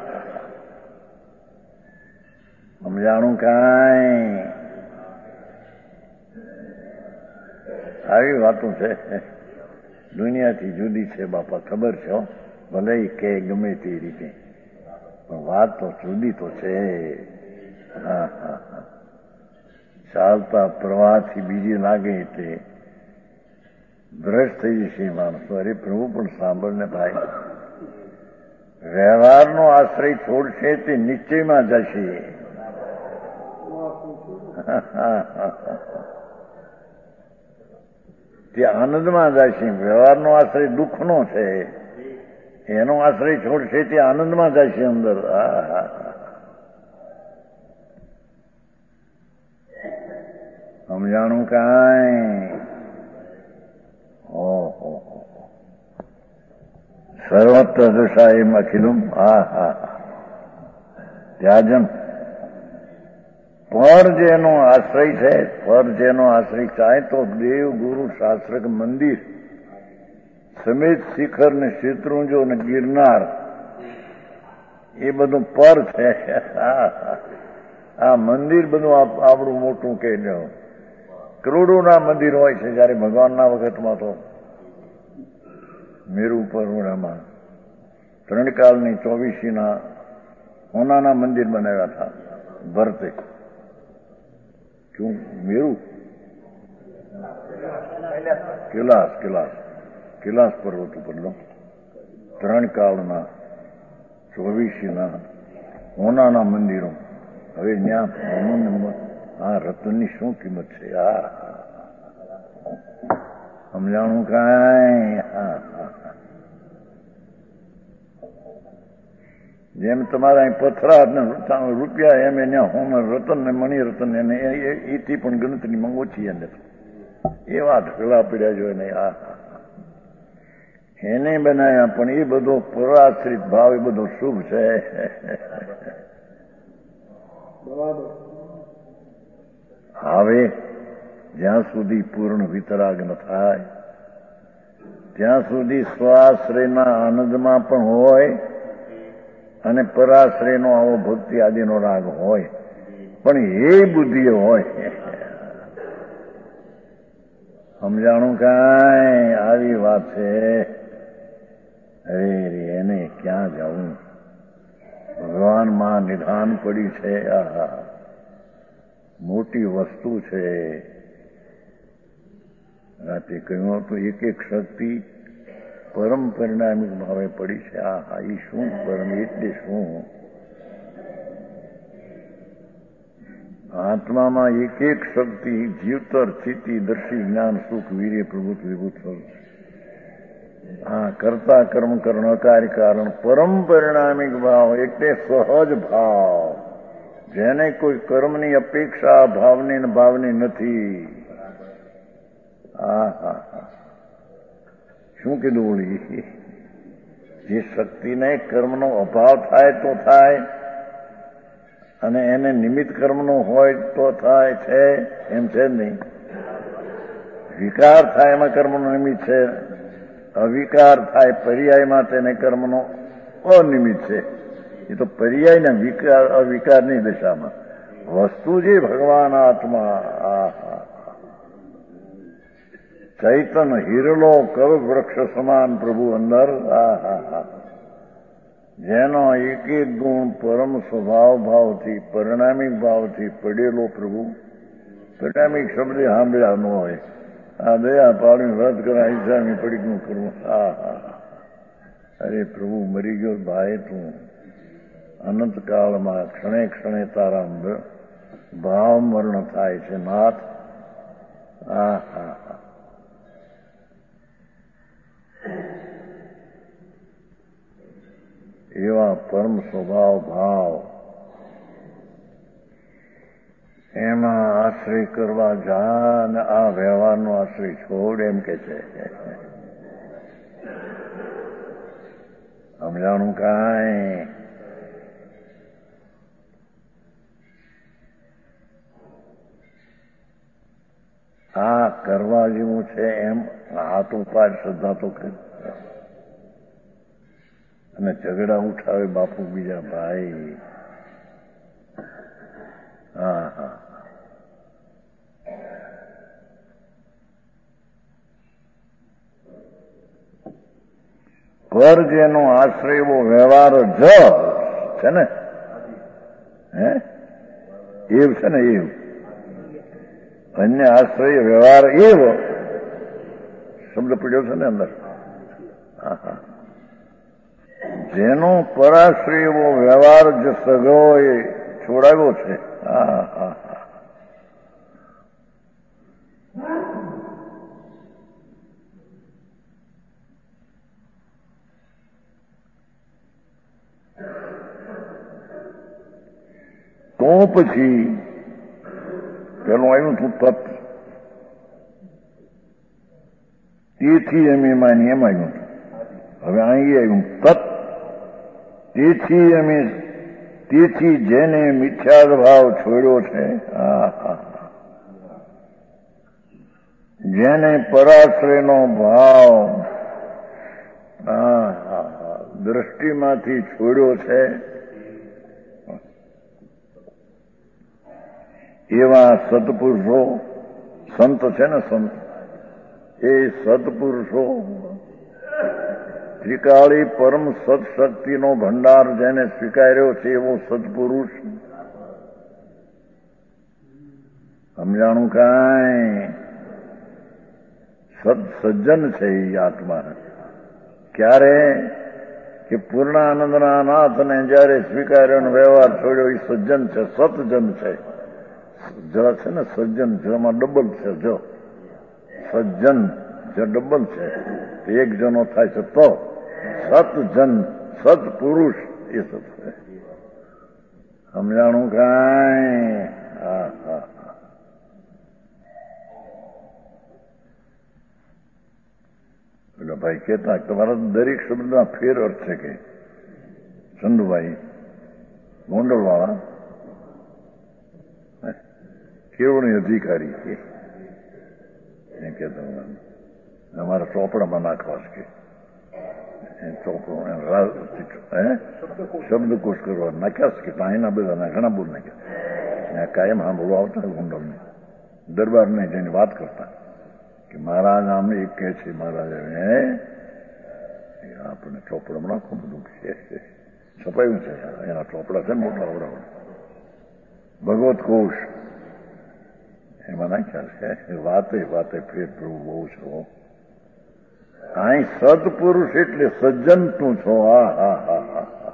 સમજાણું કાંઈ? આવી વાતો છે, દુનિયાથી જુદી છે બાપા, ખબર છે. ભલે કે ગમે તે રીતે પણ વાત તો જુદી તો છે. હા હા હા. ચાલતા પ્રવાહથી બીજી લાગે તે ભ્રષ્ટ થઈ જશે માણસો. અરે પ્રભુ પણ સાંભળને ભાઈ, વ્યવહારનો આશ્રય છોડશે તે નિશ્ચયમાં જશે. તે આનંદમાં જશે. વ્યવહારનો આશ્રય દુઃખનો છે, એનો આશ્રય છોડશે તે આનંદમાં જશે અંદર. હા હા. સમજાણું કાંઈ? ઓહો. સર્વત્ર દશા એમ અખિલું. હા હા. ત્યાજન પર જેનો આશ્રય છે, પર જેનો આશ્રય ચાહે તો દેવ, ગુરુ, શાસ્ત્ર, મંદિર સમેત શિખર ને શેત્રુંજો ને ગિરનાર એ બધું પર છે. આ મંદિર બધું આપણું મોટું કહી દો. કરોડોના મંદિર હોય છે. જયારે ભગવાનના વખતમાં તો મેરુ પર્વતમાં ત્રણ કાળની ચોવીસીના હોનાના મંદિર બનાવ્યા હતા ભરતે. ક્યું? મેરુ કૈલાસ કૈલાસ કૈલાસ પર્વત ઉપર લો ત્રણ કાળના ચોવીસીના હોનાના મંદિરો હવે ત્યાં આ રતનની શું કિંમત છે? આ સમજાણું કાંઈ? જેમ તમારા પથરા રૂપિયા એમ એને હોમર રતન ને મણિ રતન એને એથી પણ ગણતરીમાં ઓછી એને એવા ઢગલા પડ્યા જો ને. આ એને બનાવ્યા પણ એ બધો પરાશ્રિત ભાવ એ બધો શુભ છે. હવે જ્યાં સુધી પૂર્ણ વિતરાગ ન થાય ત્યાં સુધી સ્વાશ્રયના આનંદમાં પણ હોય અને પરાશ્રયનો આવો ભક્તિ આદિનો રાગ હોય પણ એ બુદ્ધિ હોય. સમજાણું કાંઈ? આવી વાત છે. અરે એને ક્યાં જવું? ભગવાનમાં નિધાન પડી છે. આહા મોટી વસ્તુ છે. રાતે કહ્યું હતું એક એક શક્તિ પરમ પરિણામિક ભાવે પડી છે. આહા એ શું પરમ એટલે શું? આત્મામાં એક એક શક્તિ જીવતર સ્થિતિ દર્શી જ્ઞાન સુખ વીર્ય પ્રભુત વિભૂત હા કરતા કર્મ કર્ણકારી કારણ પરમ પરિણામિક ભાવ એટલે સહજ ભાવ જેને કોઈ કર્મની અપેક્ષા ભાવની ને ભાવની નથી. હા હા હા શું કીધું ઓળી? જે શક્તિને કર્મનો અભાવ થાય તો થાય અને એને નિમિત્ત કર્મનો હોય તો થાય છે એમ છે જ નહીં. વિકાર થાય એમાં કર્મનો નિમિત્ત છે, અવિકાર થાય પર્યાયમાં તેને કર્મનો અનિમિત્ત છે. એ તો પર્યાયના વિકાર અવિકારની દિશામાં વસ્તુ જે ભગવાન આત્મા. આ ચૈતન હિરલો કવ વૃક્ષ સમાન પ્રભુ અંદર. આ હા હા જેનો એક એક ગુણ પરમ સ્વભાવ ભાવથી પરિણામિક ભાવથી પડેલો પ્રભુ. પરિણામિક શબ્દ સાંભળ્યા ન હોય. આ દયા પાડીને રદ કરા હિસામી પડીકનું કરવું. હા હા અરે પ્રભુ મરી ગયો ભાઈ તું અનંતકાળમાં ક્ષણે ક્ષણે તારા ભાવ મરણ થાય છે નાથ. હા હા હા એવા પરમ સ્વભાવ ભાવ એમાં આશ્રય કરવા જા ને આ વ્યવહારનો આશ્રય છોડ એમ કે છે. સમજાણું કાંઈ? આ કરવા જેવું છે એમ હાથ ઉપાડ શ્રદ્ધા તો કરી અને ઝઘડા ઉઠાવે બાપુ બીજા ભાઈ. હા હા પર જેનો આશ્રય એવો વ્યવહાર જ છે ને. હે એવું છે ને? એવું અન્ય આશ્રય વ્યવહાર એવો શબ્દ પડ્યો છે ને અંદર. હા હા જેનો પરાશ્રય એવો વ્યવહાર જ સગો એ છોડાવ્યો છે. હા હા હા તો પછી પેલું આવ્યું તું તત્વ. તેથી એમ એમાં એમ આવ્યું. હવે અહીં આવ્યું તત્વ. તેથી અમે તેથી જેને મિથ્યાદ ભાવ છોડ્યો છે. હા હા જેને પરાશ્રયનો ભાવ હા હા દ્રષ્ટિમાંથી છોડ્યો છે એવા સત્પુરુષો સંત છે ને સંત એ સત્પુરુષો ત્રિકાળી પરમ સત્શક્તિનો ભંડાર જેને સ્વીકાર્યો છે એવો સત્પુરુષ. સમજાણું કાંઈ? સત સજ્જન છે એ આત્મા. ક્યારે? કે પૂર્ણાનંદના નાથને જયારે સ્વીકાર્યો વ્યવહાર છોડ્યો એ સજ્જન છે, સતજન છે. જ છે ને સજ્જન, જમાં ડબલ છે. જો સજ્જન જે ડબલ છે એક જનો થાય છે તો સતજન, સત્પુરુષ એ સત છે. સમજાણું કાંઈ? હા હા એટલે ભાઈ કહેતા તમારા દરેક શબ્દના ફેર અર્થ છે કે ચંદુભાઈ ગોંડલવાળા કેવડી અધિકારી કે એમ કહેતા અમારા ચોપડામાં નાખવા છે કે ચોપડો શબ્દકોશ કરવા નાખ્યા છે કે અહીંના બધા ઘણા બોલ નાખ્યા. કાયમ સાંભળવા આવતા ગોંડલને દરબારને જઈને વાત કરતા કે મહારાજ આમ એક કહે છે, મહારાજ આપણે ચોપડામાં નાખો બધું છે છપાયું છે એના ચોપડા છે મોટા ઓરડા ભગવત કોશ એમાં નાખ્યા છે. વાતે વાતે ફેર પ્રભુ બહુ છો. અહીં સત્પુરુષ એટલે સજ્જન તું છો. હા હા હા હા હા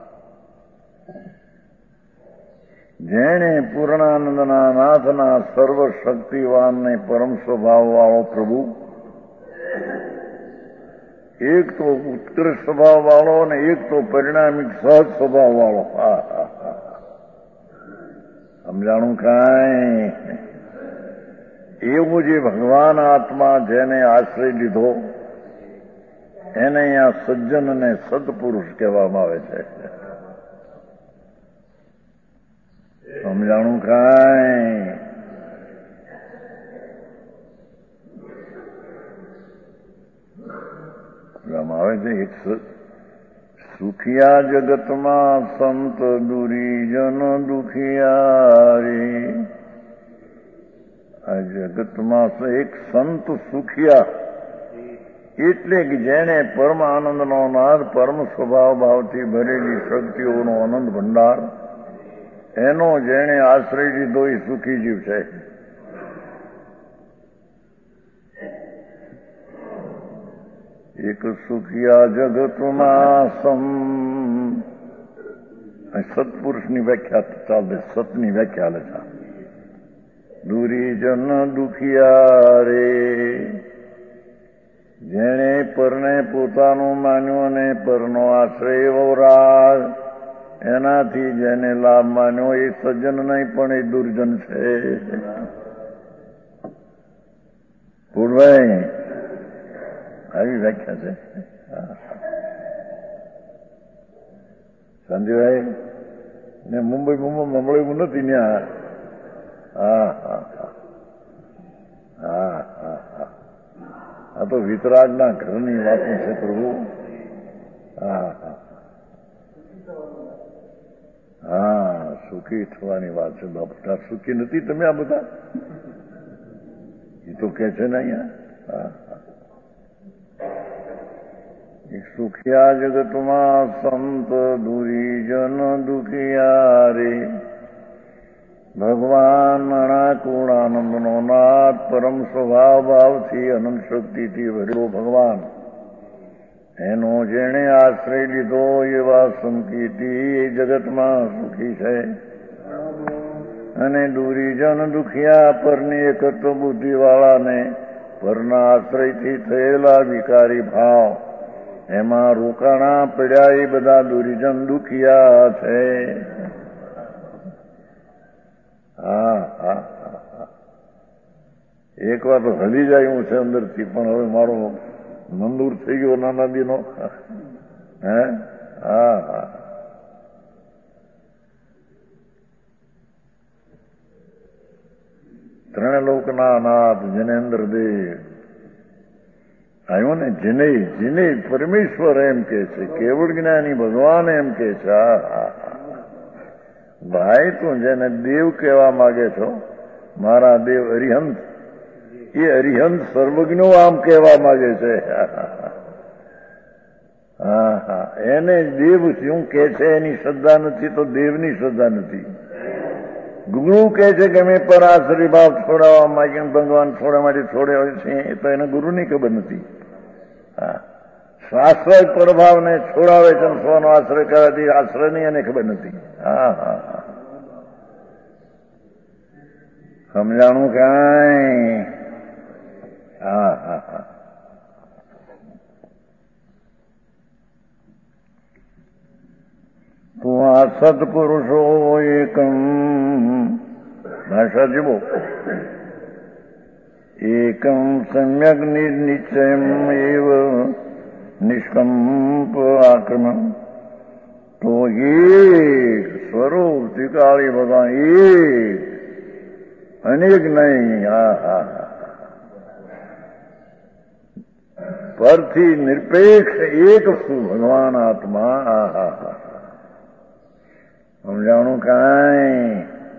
જેણે પૂર્ણાનંદના નાથના સર્વ શક્તિવાન ને પરમ સ્વભાવ વાળો પ્રભુ, એક તો ઉત્કૃષ્ટ સ્વભાવ વાળો ને એક તો પરિણામિક સહજ સ્વભાવ વાળો. હા હા હા સમજાણું કાંઈ? એવું જે ભગવાન આત્મા જેને આશ્રય લીધો એને અહીંયા સજ્જન અને સત્પુરુષ કહેવામાં આવે છે. સમજાણું કાંઈ? આવે છે એક સુખિયા જગતમાં સંત દુરીજન દુખિયા રે. આ જગતમાં એક સંત સુખિયા એટલે કે જેને પરમ આનંદનો નાદ, પરમ સ્વભાવ ભાવથી ભરેલી શક્તિઓનો આનંદ ભંડાર એનો જેણે આશ્રય લીધો એ સુખી જીવ છે. એક સુખિયા જગતમાં સમ સત્પુરુષની વ્યાખ્યા ચાલે, સતની વ્યાખ્યા હાલે છે. દુરીજન દુખિયા રે, જેણે પરને પોતાનું માન્યું અને પરનો આશ્રય વવરાજ એનાથી જેને લાભ માન્યો એ સજ્જન નહીં પણ એ દુર્જન છે. પૂર્વાઈ આવી વ્યાખ્યા છે. સંજયભાઈ ને મુંબઈ મુંબઈ મળ્યું નથી ત્યાં. હા હા હા હા હા આ તો વિતરાગના ઘરની વાતો છે પ્રભુ. હા હા હા સુખી થવાની વાત છે. બાપા સુખી નથી તમે આ બધા? એ તો કે છે ને અહીંયા. હા સુખિયા જગતમાં સંત દુરીજન દુખિયા રે. ભગવાન અણાકુણાનંદનો નાથ, પરમ સ્વભાવ ભાવથી અનંત શક્તિથી ભરેલો ભગવાન એનો જેણે આશ્રય લીધો એવા સંકેતી એ જગતમાં સુખી છે. અને દુરીજન દુખિયા પરની એકત્વ બુદ્ધિવાળાને પરના આશ્રયથી થયેલા વિકારી ભાવ એમાં રોકાણા પડ્યા એ બધા દુરીજન દુખિયા છે. હા હા હા એક વાર તો હલી જાય હું છે અંદરથી, પણ હવે મારો મંદૂર થઈ ગયો નાના દીનો. હે હા હા ત્રણે લોકના નાથ જનેન્દ્ર દેવ આવ્યો ને. જેને જેને પરમેશ્વર એમ કે છે, કેવળ જ્ઞાની ભગવાન એમ કે છે. હા હા ભાઈ તું જેને દેવ કહેવા માંગે છો, મારા દેવ અરિહંત, એ અરિહંત સર્વજ્ઞો આમ કહેવા માંગે છે. હા હા એને દેવ શું કે છે એની શ્રદ્ધા નથી તો દેવની શ્રદ્ધા નથી. ગુરુ કહે છે કે મેં પર આશ્રય ભાવ છોડાવવા માંગીને ભગવાન છોડવા માટે છોડ્યા હોય છે, એ તો એને ગુરુની ખબર નથી. હા આશ્રય પ્રભાવને છોડાવે છે, સ્વનો આશ્રય કરાતી આશ્રયની એને ખબર નથી. હા હા હા, સમજાણું કાંઈ? હા હા હા. તો આ સત્પુરુષો એકમ ભાષા જીવો એકમ સમ્યક નિશ્ચયમ એવ નિષ્કંપ આક્રમણ. તો એક સ્વરૂપ ત્રિકાળી ભગવાન એક, અનેક નહીં. હા હા હા, પરથી નિરપેક્ષ એક શું ભગવાન આત્મા. હા હા હા, સમજાણું કાંઈ?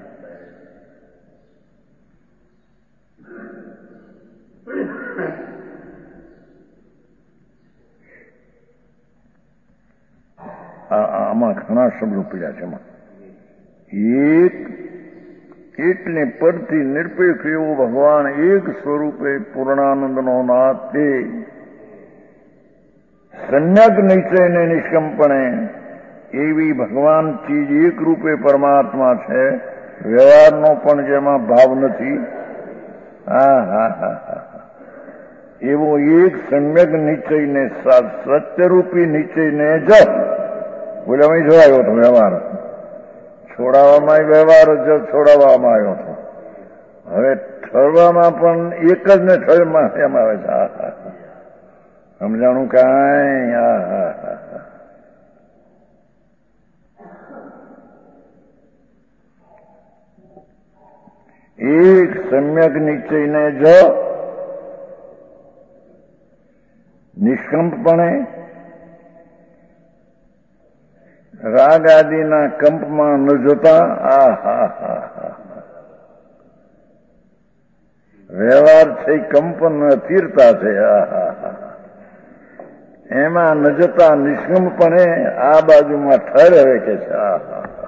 આમાં ઘણા શબ્દો પીડ્યા છે. એમાં એક એટલે પરથી નિરપેક્ષ એવો ભગવાન એક સ્વરૂપે પૂર્ણાનંદનો નાથ, તે સંન્યક નિશ્ચયને નિષ્કંપણે એવી ભગવાન ચીજ એક રૂપે પરમાત્મા છે. વ્યવહારનો પણ જેમાં ભાવ નથી. હા હા હા હા, એવો એક સમ્યક નિશ્ચયને સત્યરૂપી નિશ્ચયને જ બોલ્યા જોડાયો હતો. વ્યવહાર છોડાવવામાં વ્યવહાર જ છોડાવવામાં આવ્યો હતો. હવે ઠરવામાં પણ એક જ ને ઠરમાં એમ આવે છે. હા હા, સમજાણું કાંઈ? હા હા હા હા, એક સમ્યક નિશ્ચયને જ નિષ્કંપપણે રાગ આદિના કંપમાં ન જતા. આ હા હા હા, વ્યવહાર છે કંપન અસ્થિરતા છે. આ હા હા, એમાં ન જતા નિષ્કંપપણે આ બાજુમાં ઠર હવે કે છે. આ હા હા,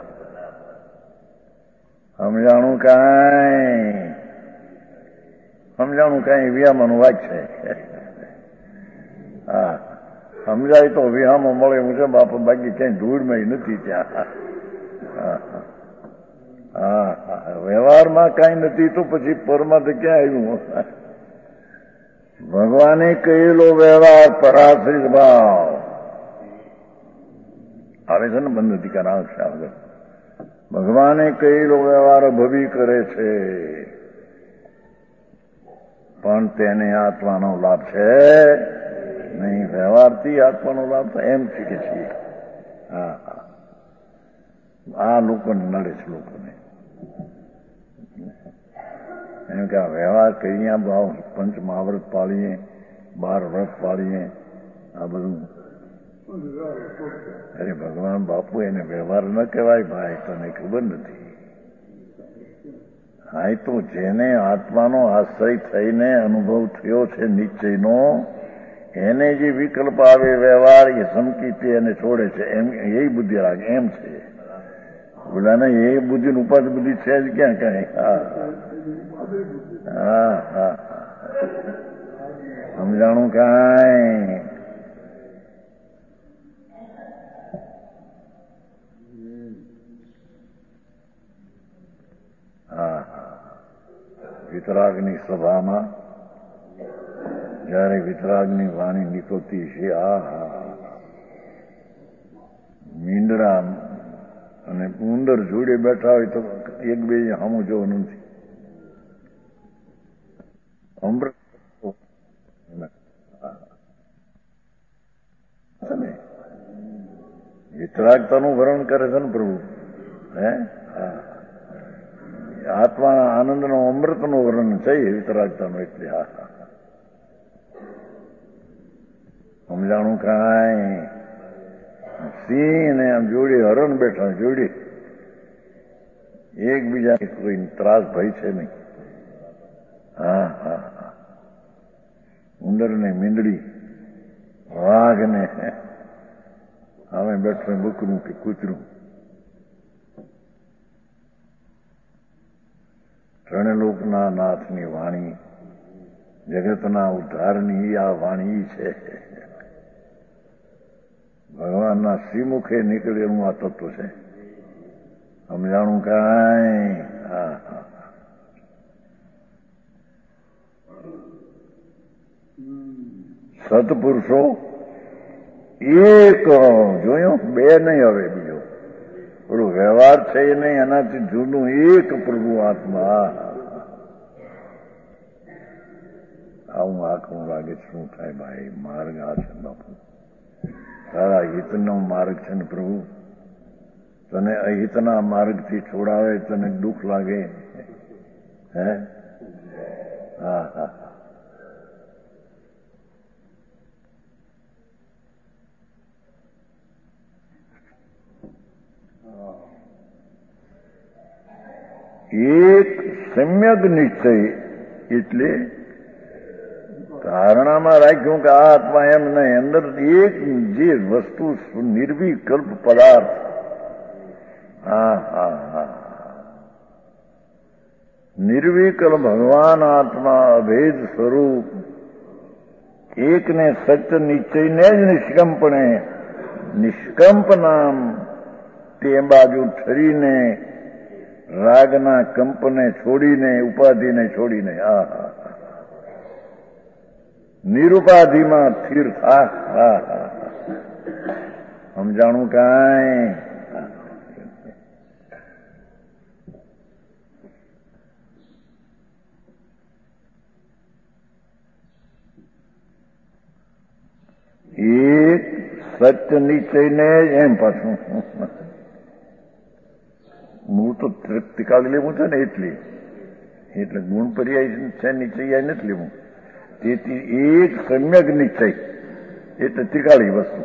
સમજાણું કાંઈ? સમજાણું કાંઈ વિહામાનું વાક્ય છે. હા, સમજાય તો વિહામો મળે હું છે બાપુ, બાકી ક્યાંય ધૂળમાં નથી ત્યાં. હા હા, વ્યવહારમાં કાંઈ નથી તો પછી પરમાં તો ક્યાં આવ્યું? ભગવાને કહેલો વ્યવહાર પરાશ્રિત ભાવ આવે છે ને, બંધ અધિકાર આવશે આગળ. ભગવાને કહેલો વ્યવહાર ભવી કરે છે, પણ તેને આત્માનો લાભ છે નહીં. વ્યવહારથી આત્માનો લાભ થાય એમ શીખે છીએ. હા હા, આ લોકોને નડે છે. લોકોને એમ કે આ વ્યવહાર કહીએ, ભાવ પંચ મહાવ્રત પાળીએ, બાર વ્રત પાળીએ, આ બધું. અરે ભગવાન બાપુ, એને વ્યવહાર ન કહેવાય ભાઈ, તને ખબર નથી. હા, તો જેને આત્માનો આશ્રય થઈને અનુભવ થયો છે નિશ્ચયનો, એને જે વિકલ્પ આવે વ્યવહાર એ સંકિત એને છોડે છે. એમ એ બુદ્ધિ લાગે એમ છે. બોલા ને એ બુદ્ધિ ઉપાધિ બુદ્ધિ છે જ ક્યાં કઈ. હા હા હા, સમજાણું કાંઈ? હા હા, વિતરાગની સભામાં જયારે વિતરાગની વાણી નીકળતી છે, આ હા, મીંડડા અને ઉંદર જોડે બેઠા હોય તો એક બે હમું જોવાનું નથી. અમૃત વિતરાગતાનું વર્ણન કરે છે ને પ્રભુ. હે હા, આત્માના આનંદનો અમૃતનું વર્ણન છે વિતરાગતાનું. એટલે હા હા, સમજાણું કાંઈ? સિંહ ને આમ જોડી હરણ બેઠા, જોડી એકબીજા કોઈ ત્રાસ ભય છે નહીં. હા હા હા, ઉંદર ને મીંદડી, વાઘ ને હવે બેઠું બકરું કે કૂતરું, ત્રણલોકના નાથની વાણી, જગતના ઉદ્ધારની આ વાણી છે. આ શ્રીમુખે નીકળેલું આ તત્વ છે. સમજાણું કાંઈ? હા હા. સત્પુરુષો એક જોયું, બે નહીં. હવે બીજો પેલો વ્યવહાર છે એ નહીં, એનાથી જૂનું એક પ્રભુ આત્મા. આવું આંખું લાગે શું થાય ભાઈ? માર્ગ આ છે બાપુ, તારા હિતનો માર્ગ છે ને પ્રભુ. તને અહિતના માર્ગથી છોડાવે, તને દુઃખ લાગે? હે? હા હા. એક સમ્યક નિશ્ચય એટલે ધારણામાં રાખ્યું કે આ આત્મા એમ નહીં, અંદર એક જે વસ્તુ નિર્વિકલ્પ પદાર્થ. હા હા હા. નિર્વિકલ્પ ભગવાન આત્મા અભેદ સ્વરૂપ એકને સત્ય નિશ્ચયને જ નિષ્કંપણે નિષ્કંપ નામ તે બાજુ ઠરીને રાગના કંપને છોડીને ઉપાધિને છોડીને આ હા નિરુપાધિમાં સ્થિર થા. હા હા. સમજાણું કાંઈ? એક સત્ય નિશ્ચયને એમ પાછું હું તો ત્રિકાળ લેવું છે ને એટલી એટલે ગુણ પર્યાય છે, નિશ્ચય નથી લેવું. તેથી એક સમ્યક નિશ્ચય એટલે ત્રિકાળી વસ્તુ.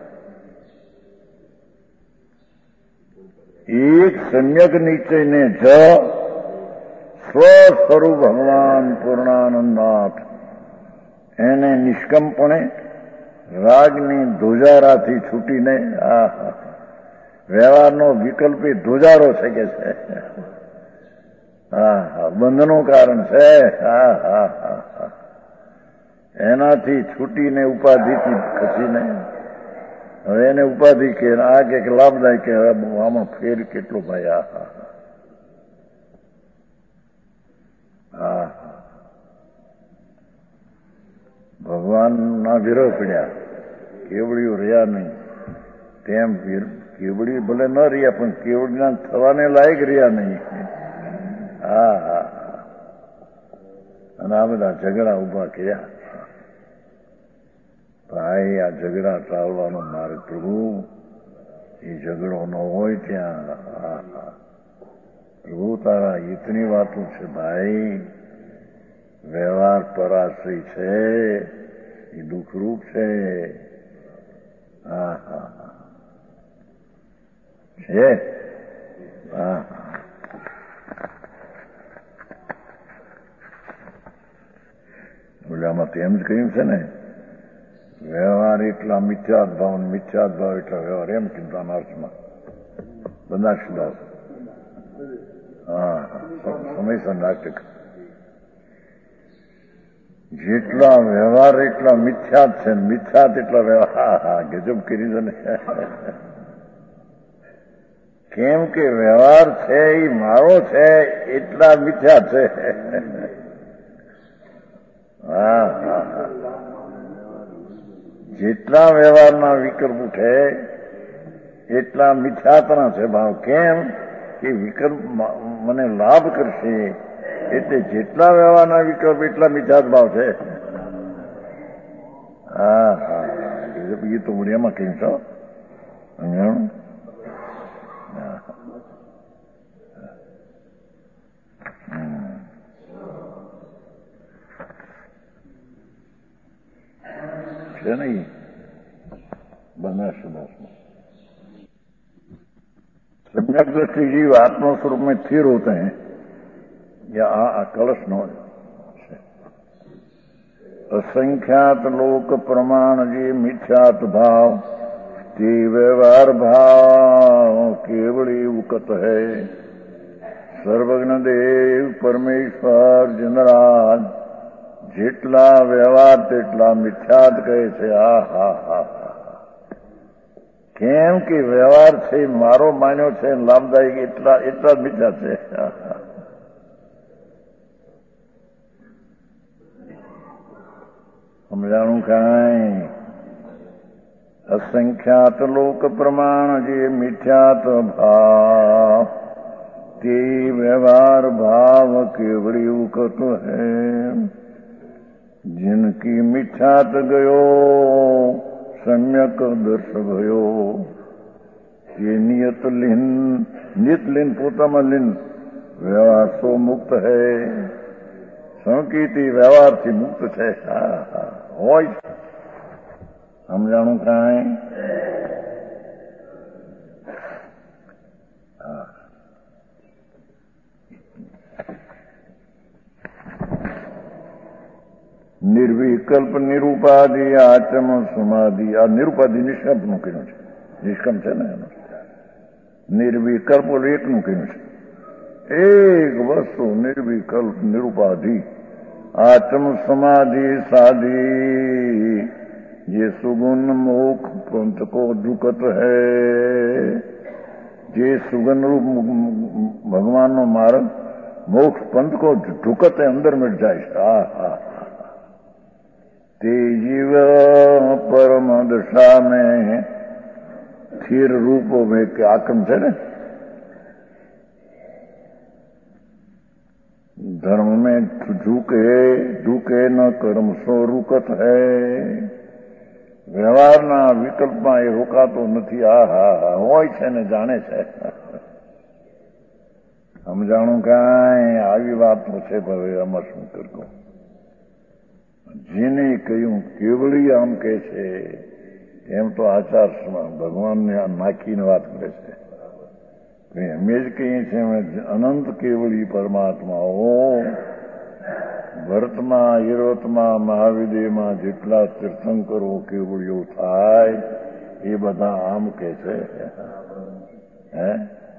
એક સમ્યક નિશ્ચયને જ સ્વ સ્વરૂપ ભગવાન પૂર્ણાનંદનાથ એને નિષ્કંપણે રાગની ધોજારાથી છૂટીને આ વ્યવહારનો વિકલ્પ એ ધોજારો છે કે છે. હા હા. બંધનું કારણ છે. હા હા હા હા. એનાથી છૂટીને ઉપાધિથી ખસીને હવે એને ઉપાધિ કે આ કે લાભદાયક કે આમાં ફેર કેટલો ભાઈ. આ હા હા. ભગવાનના વિરહ પડ્યા, કેવડીઓ રહ્યા નહીં. તેમ કેવડી ભલે ન રહ્યા પણ કેવડીના થવાને લાયક રહ્યા નહીં. હા હા. અને આ બધા ઝઘડા ઉભા કર્યા. ભાઈ આ ઝઘડા ટાળવાનો માર્ગ પ્રભુ, એ ઝઘડો ન હોય ત્યાં. હા હા. પ્રભુ તારા હિતની વાતો છે ભાઈ. વ્યવહાર પરાશ્રય છે, એ દુઃખરૂપ છે. હા હા છે. હા હા. ઓલામાં તો એમ જ કહ્યું છે ને, વ્યવહાર એટલા મિથ્યાત ભાવ, મિથ્યાત ભાવ એટલા વ્યવહાર, એમ કીધું અર્થમાં બંધાશદાસ. હા સમયસર નાટક. જેટલા વ્યવહાર એટલા મિથ્યાત છે, મિથ્યાત એટલા વ્યવહાર. હા હા. ગજબ કરી દે ને. કેમ કે વ્યવહાર છે એ મારો છે એટલા મિથ્યા છે. હા હા હા. જેટલા વ્યવહારના વિકલ્પ ઉઠે એટલા મિથ્યાતના છે ભાવ. કેમ કે વિકલ્પ મને લાભ કરશે એટલે જેટલા વ્યવહારના વિકલ્પ એટલા મિથ્યાત ભાવ છે. હા હા. એ તો એમાં કહ્યું છો. સમજાણું? છે નહીં बनारसदास सम्यक दृष्टि जीव आत्मा स्वरूप में स्थिर होते हैं या आ कलश न असंख्यात लोक प्रमाण जी मिथ्यात भाव ते व्यवहार भाव केवली उकत है सर्वज्ञ देव परमेश्वर जनराज જેટલા વ્યવહાર તેટલા મિથ્યાત કહે છે. આ હા હા હા. કેમ કે વ્યવહાર છે મારો માન્યો છે લાભદાયક એટલા એટલા જ મીઠા છે. સમજાણું કાંઈ? અસંખ્યાત લોક પ્રમાણ જે મિથ્યાત ભાવ તે વ્યવહાર ભાવ કેવડી ઉકત હૈ. जिनकी मिथ्यात गयो सम्यक दर्श भयो ये नियत लिन नित लिन પોતામાં લીન વ્યવહાર સો મુક્ત હૈ. સંકિતી વ્યવહારથી મુક્ત છે. હા હા હોય સમજાણું કાંઈ? નિર્વિકલ્પ નિરૂપાધિ આચમ સમાધિ. આ નિરૂપાધિ નિષ્કલ્પનું કહ્યું છે. નિષ્કલ્પ છે ને એનું નિર્વિકલ્પ એકનું કહ્યું છે. એક વસ્તુ નિર્વિકલ્પ નિરૂપાધિ આચમ સમાધિ સાધી જે સુગુણ મોક્ષ પંથ કો દુઃખત હૈ. જે સુગન રૂપ ભગવાનનો માર્ગ મોક્ષ પંથ કો ઢુકત અંદર મિટ જાય છે. હા હા તે જીવ પરમ દશા में સ્થિર रूप में કે આકમ છે ને ધર્મ में झुके झुके न कर्म સો રૂકત હૈ. વ્યવહારના વિકલ્પમાં એ રોકાતો નથી. આ હા હા હોય છે ને જાણે છે. સમજાણું કાંઈ? આવી વાત તો છે ભાઈ. આમાં શું કરવું? જેને કહ્યું કેવળી આમ કહે છે એમ તો આચાર ભગવાનને નાખીને વાત કરે છે. અમે જ કહીએ છીએ અનંત કેવળી પરમાત્માઓ ભરતમાં હિરોતમાં મહાવિદેયમાં જેટલા તીર્થંકરો કેવળીઓ થાય એ બધા આમ કહે છે. હે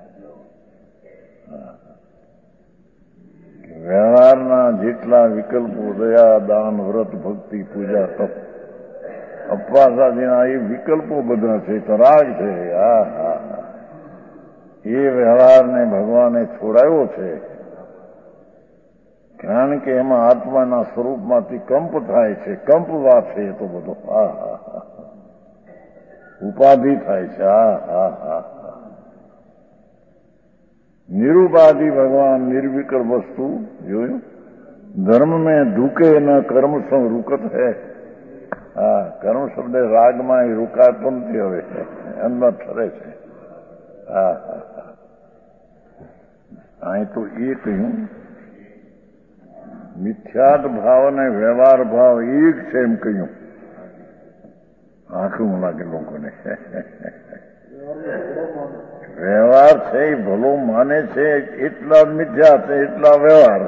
વ્યવહારના જેટલા વિકલ્પો દયા દાન વ્રત ભક્તિ પૂજા તપ અપવાસાદીના એ વિકલ્પો બધા છે. તરાગ છે. હા હા એ વ્યવહારને ભગવાને છોડાયો છે કારણ કે એમાં આત્માના સ્વરૂપમાંથી કંપ થાય છે. કંપવા છે એ તો બધો. હા હા હા ઉપાધિ થાય છે. હા હા હા નિરૂપાધિ ભગવાન નિર્વિકલ વસ્તુ જોયું. ધર્મ में ધૂકે ન કર્મ સો રૂકત હૈ. હા કર્મ શબ્દ રાગમાં એ રૂકાતો નથી. હવે અંદર ઠરે છે. હા હા હા અહીં તો એ કહ્યું મિથ્યાત ભાવ અને વ્યવહાર ભાવ એક છે એમ કહ્યું. આંખું લાગે લોકોને. વ્યવહાર છે એ ભલો માને છે એટલા મિથ્યા છે એટલા વ્યવહાર.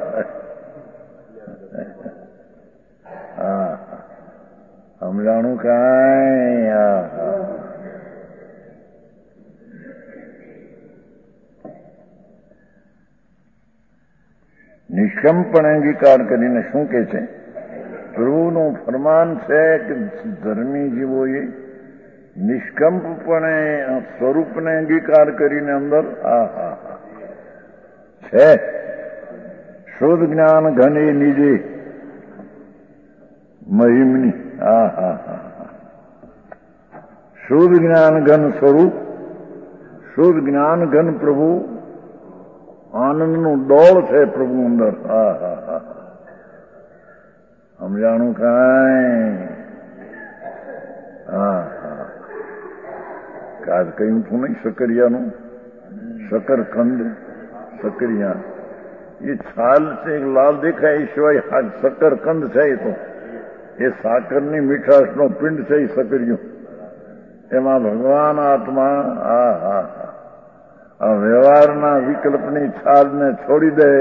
હા સમજાણું કાંઈ? હા હા નિષ્કંપણ અંગીકાર કરીને શું કે છે? પ્રભુનું ફરમાન છે કે ધર્મી જીવોએ નિષ્કંપપણે સ્વરૂપને અંગીકાર કરીને અંદર આ હા હા છે શુદ્ધ જ્ઞાન ઘને નીજે મહિમની. હા હા હા શુદ્ધ જ્ઞાન ઘન સ્વરૂપ શુદ્ધ જ્ઞાન ઘન પ્રભુ આનંદનું દોડ છે પ્રભુ અંદર. હા હા હા સમજાણું કાંઈ? હા હા આજ કહ્યું છું નહીં સકરિયાનું શકરખંડ સકરિયા એ છાલ છે લાલ દેખાય એ સિવાય શકરકંદ છે. એ તો એ સાકરની મીઠાશનો પિંડ છે. એ સકરિયું એમાં ભગવાન આત્મા. હા હા હા આ વ્યવહારના વિકલ્પની છાલને છોડી દે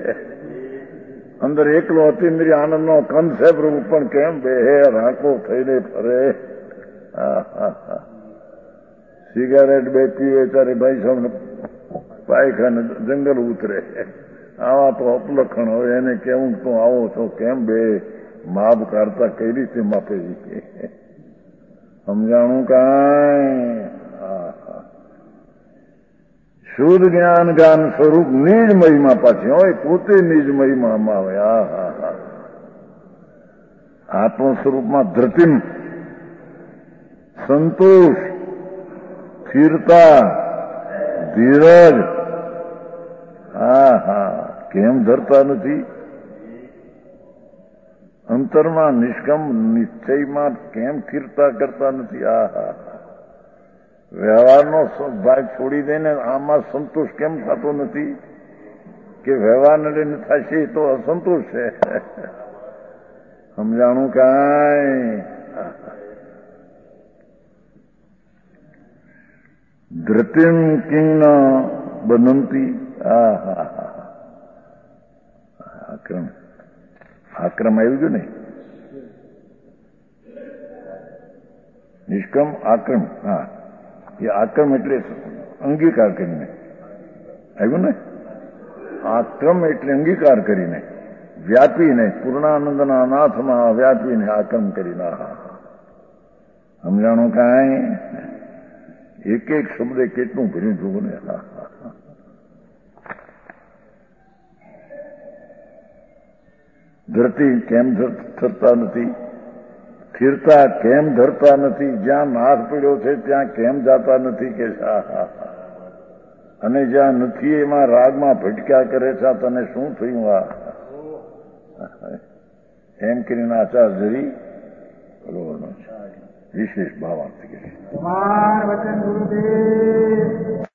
અંદર એકલો અતિન્દ્રિય આનંદનો કંદ છે પ્રભુ. પણ કેમ બે રાકો થઈને ફરે. હા હા હા સિગારેટ બે પીવે ત્યારે ભાઈ સાહેબ પાયખાને જંગલ ઉતરે. આવા તો અપલખણ હોય. એને કેવું તું આવો છો કેમ બે માપ કાઢતા કઈ રીતે માપે? સમજાણું કાંઈ? શુદ્ધ જ્ઞાન જ્ઞાન સ્વરૂપ નિજ મહિમા પાછી હોય, પોતે નિજ મહિમામાં હોય. આ હા હા આત્મ સ્વરૂપમાં ધૃતિમ, સંતોષ, સ્થિરતા, ધીરજ. હા હા કેમ ધરતા નથી? અંતરમાં નિષ્કમ નિશ્ચયમાં કેમ સ્થિરતા કરતા નથી? આ હા વ્યવહારનો ભાગ છોડી દઈને આમાં સંતોષ કેમ થતો નથી? કે વ્યવહારને લઈને થશે તો અસંતોષ છે. સમજાણું કાંઈ? ધૃતિમ કિંગ બનંતી. આ હા હા આક્રમ આક્રમ આવ્યું છે ને, નિષ્કમ આક્રમ. હા એ આક્રમ એટલે અંગીકાર કરીને આવ્યું ને. આક્રમ એટલે અંગીકાર કરીને, વ્યાપીને, પૂર્ણાનંદના અનાથમાં વ્યાપીને આક્રમ કરીને. સમજાણું કાંઈ? એક એક શબ્દે કેટલું ભર્યું જુઓ ને. ધરતી કેમ ધરતા નથી? સ્થિરતા કેમ ધરતા નથી? જ્યાં નાશ પડ્યો છે ત્યાં કેમ જાતા નથી? કે અને જ્યાં નથી એમાં રાગમાં ભટક્યા કરે છે. તને શું થયું? આ એમ કરીને આચાર્ય જરી વિશેષ ભાવાર્થ કે કુમાર વચન ગુરુદેવ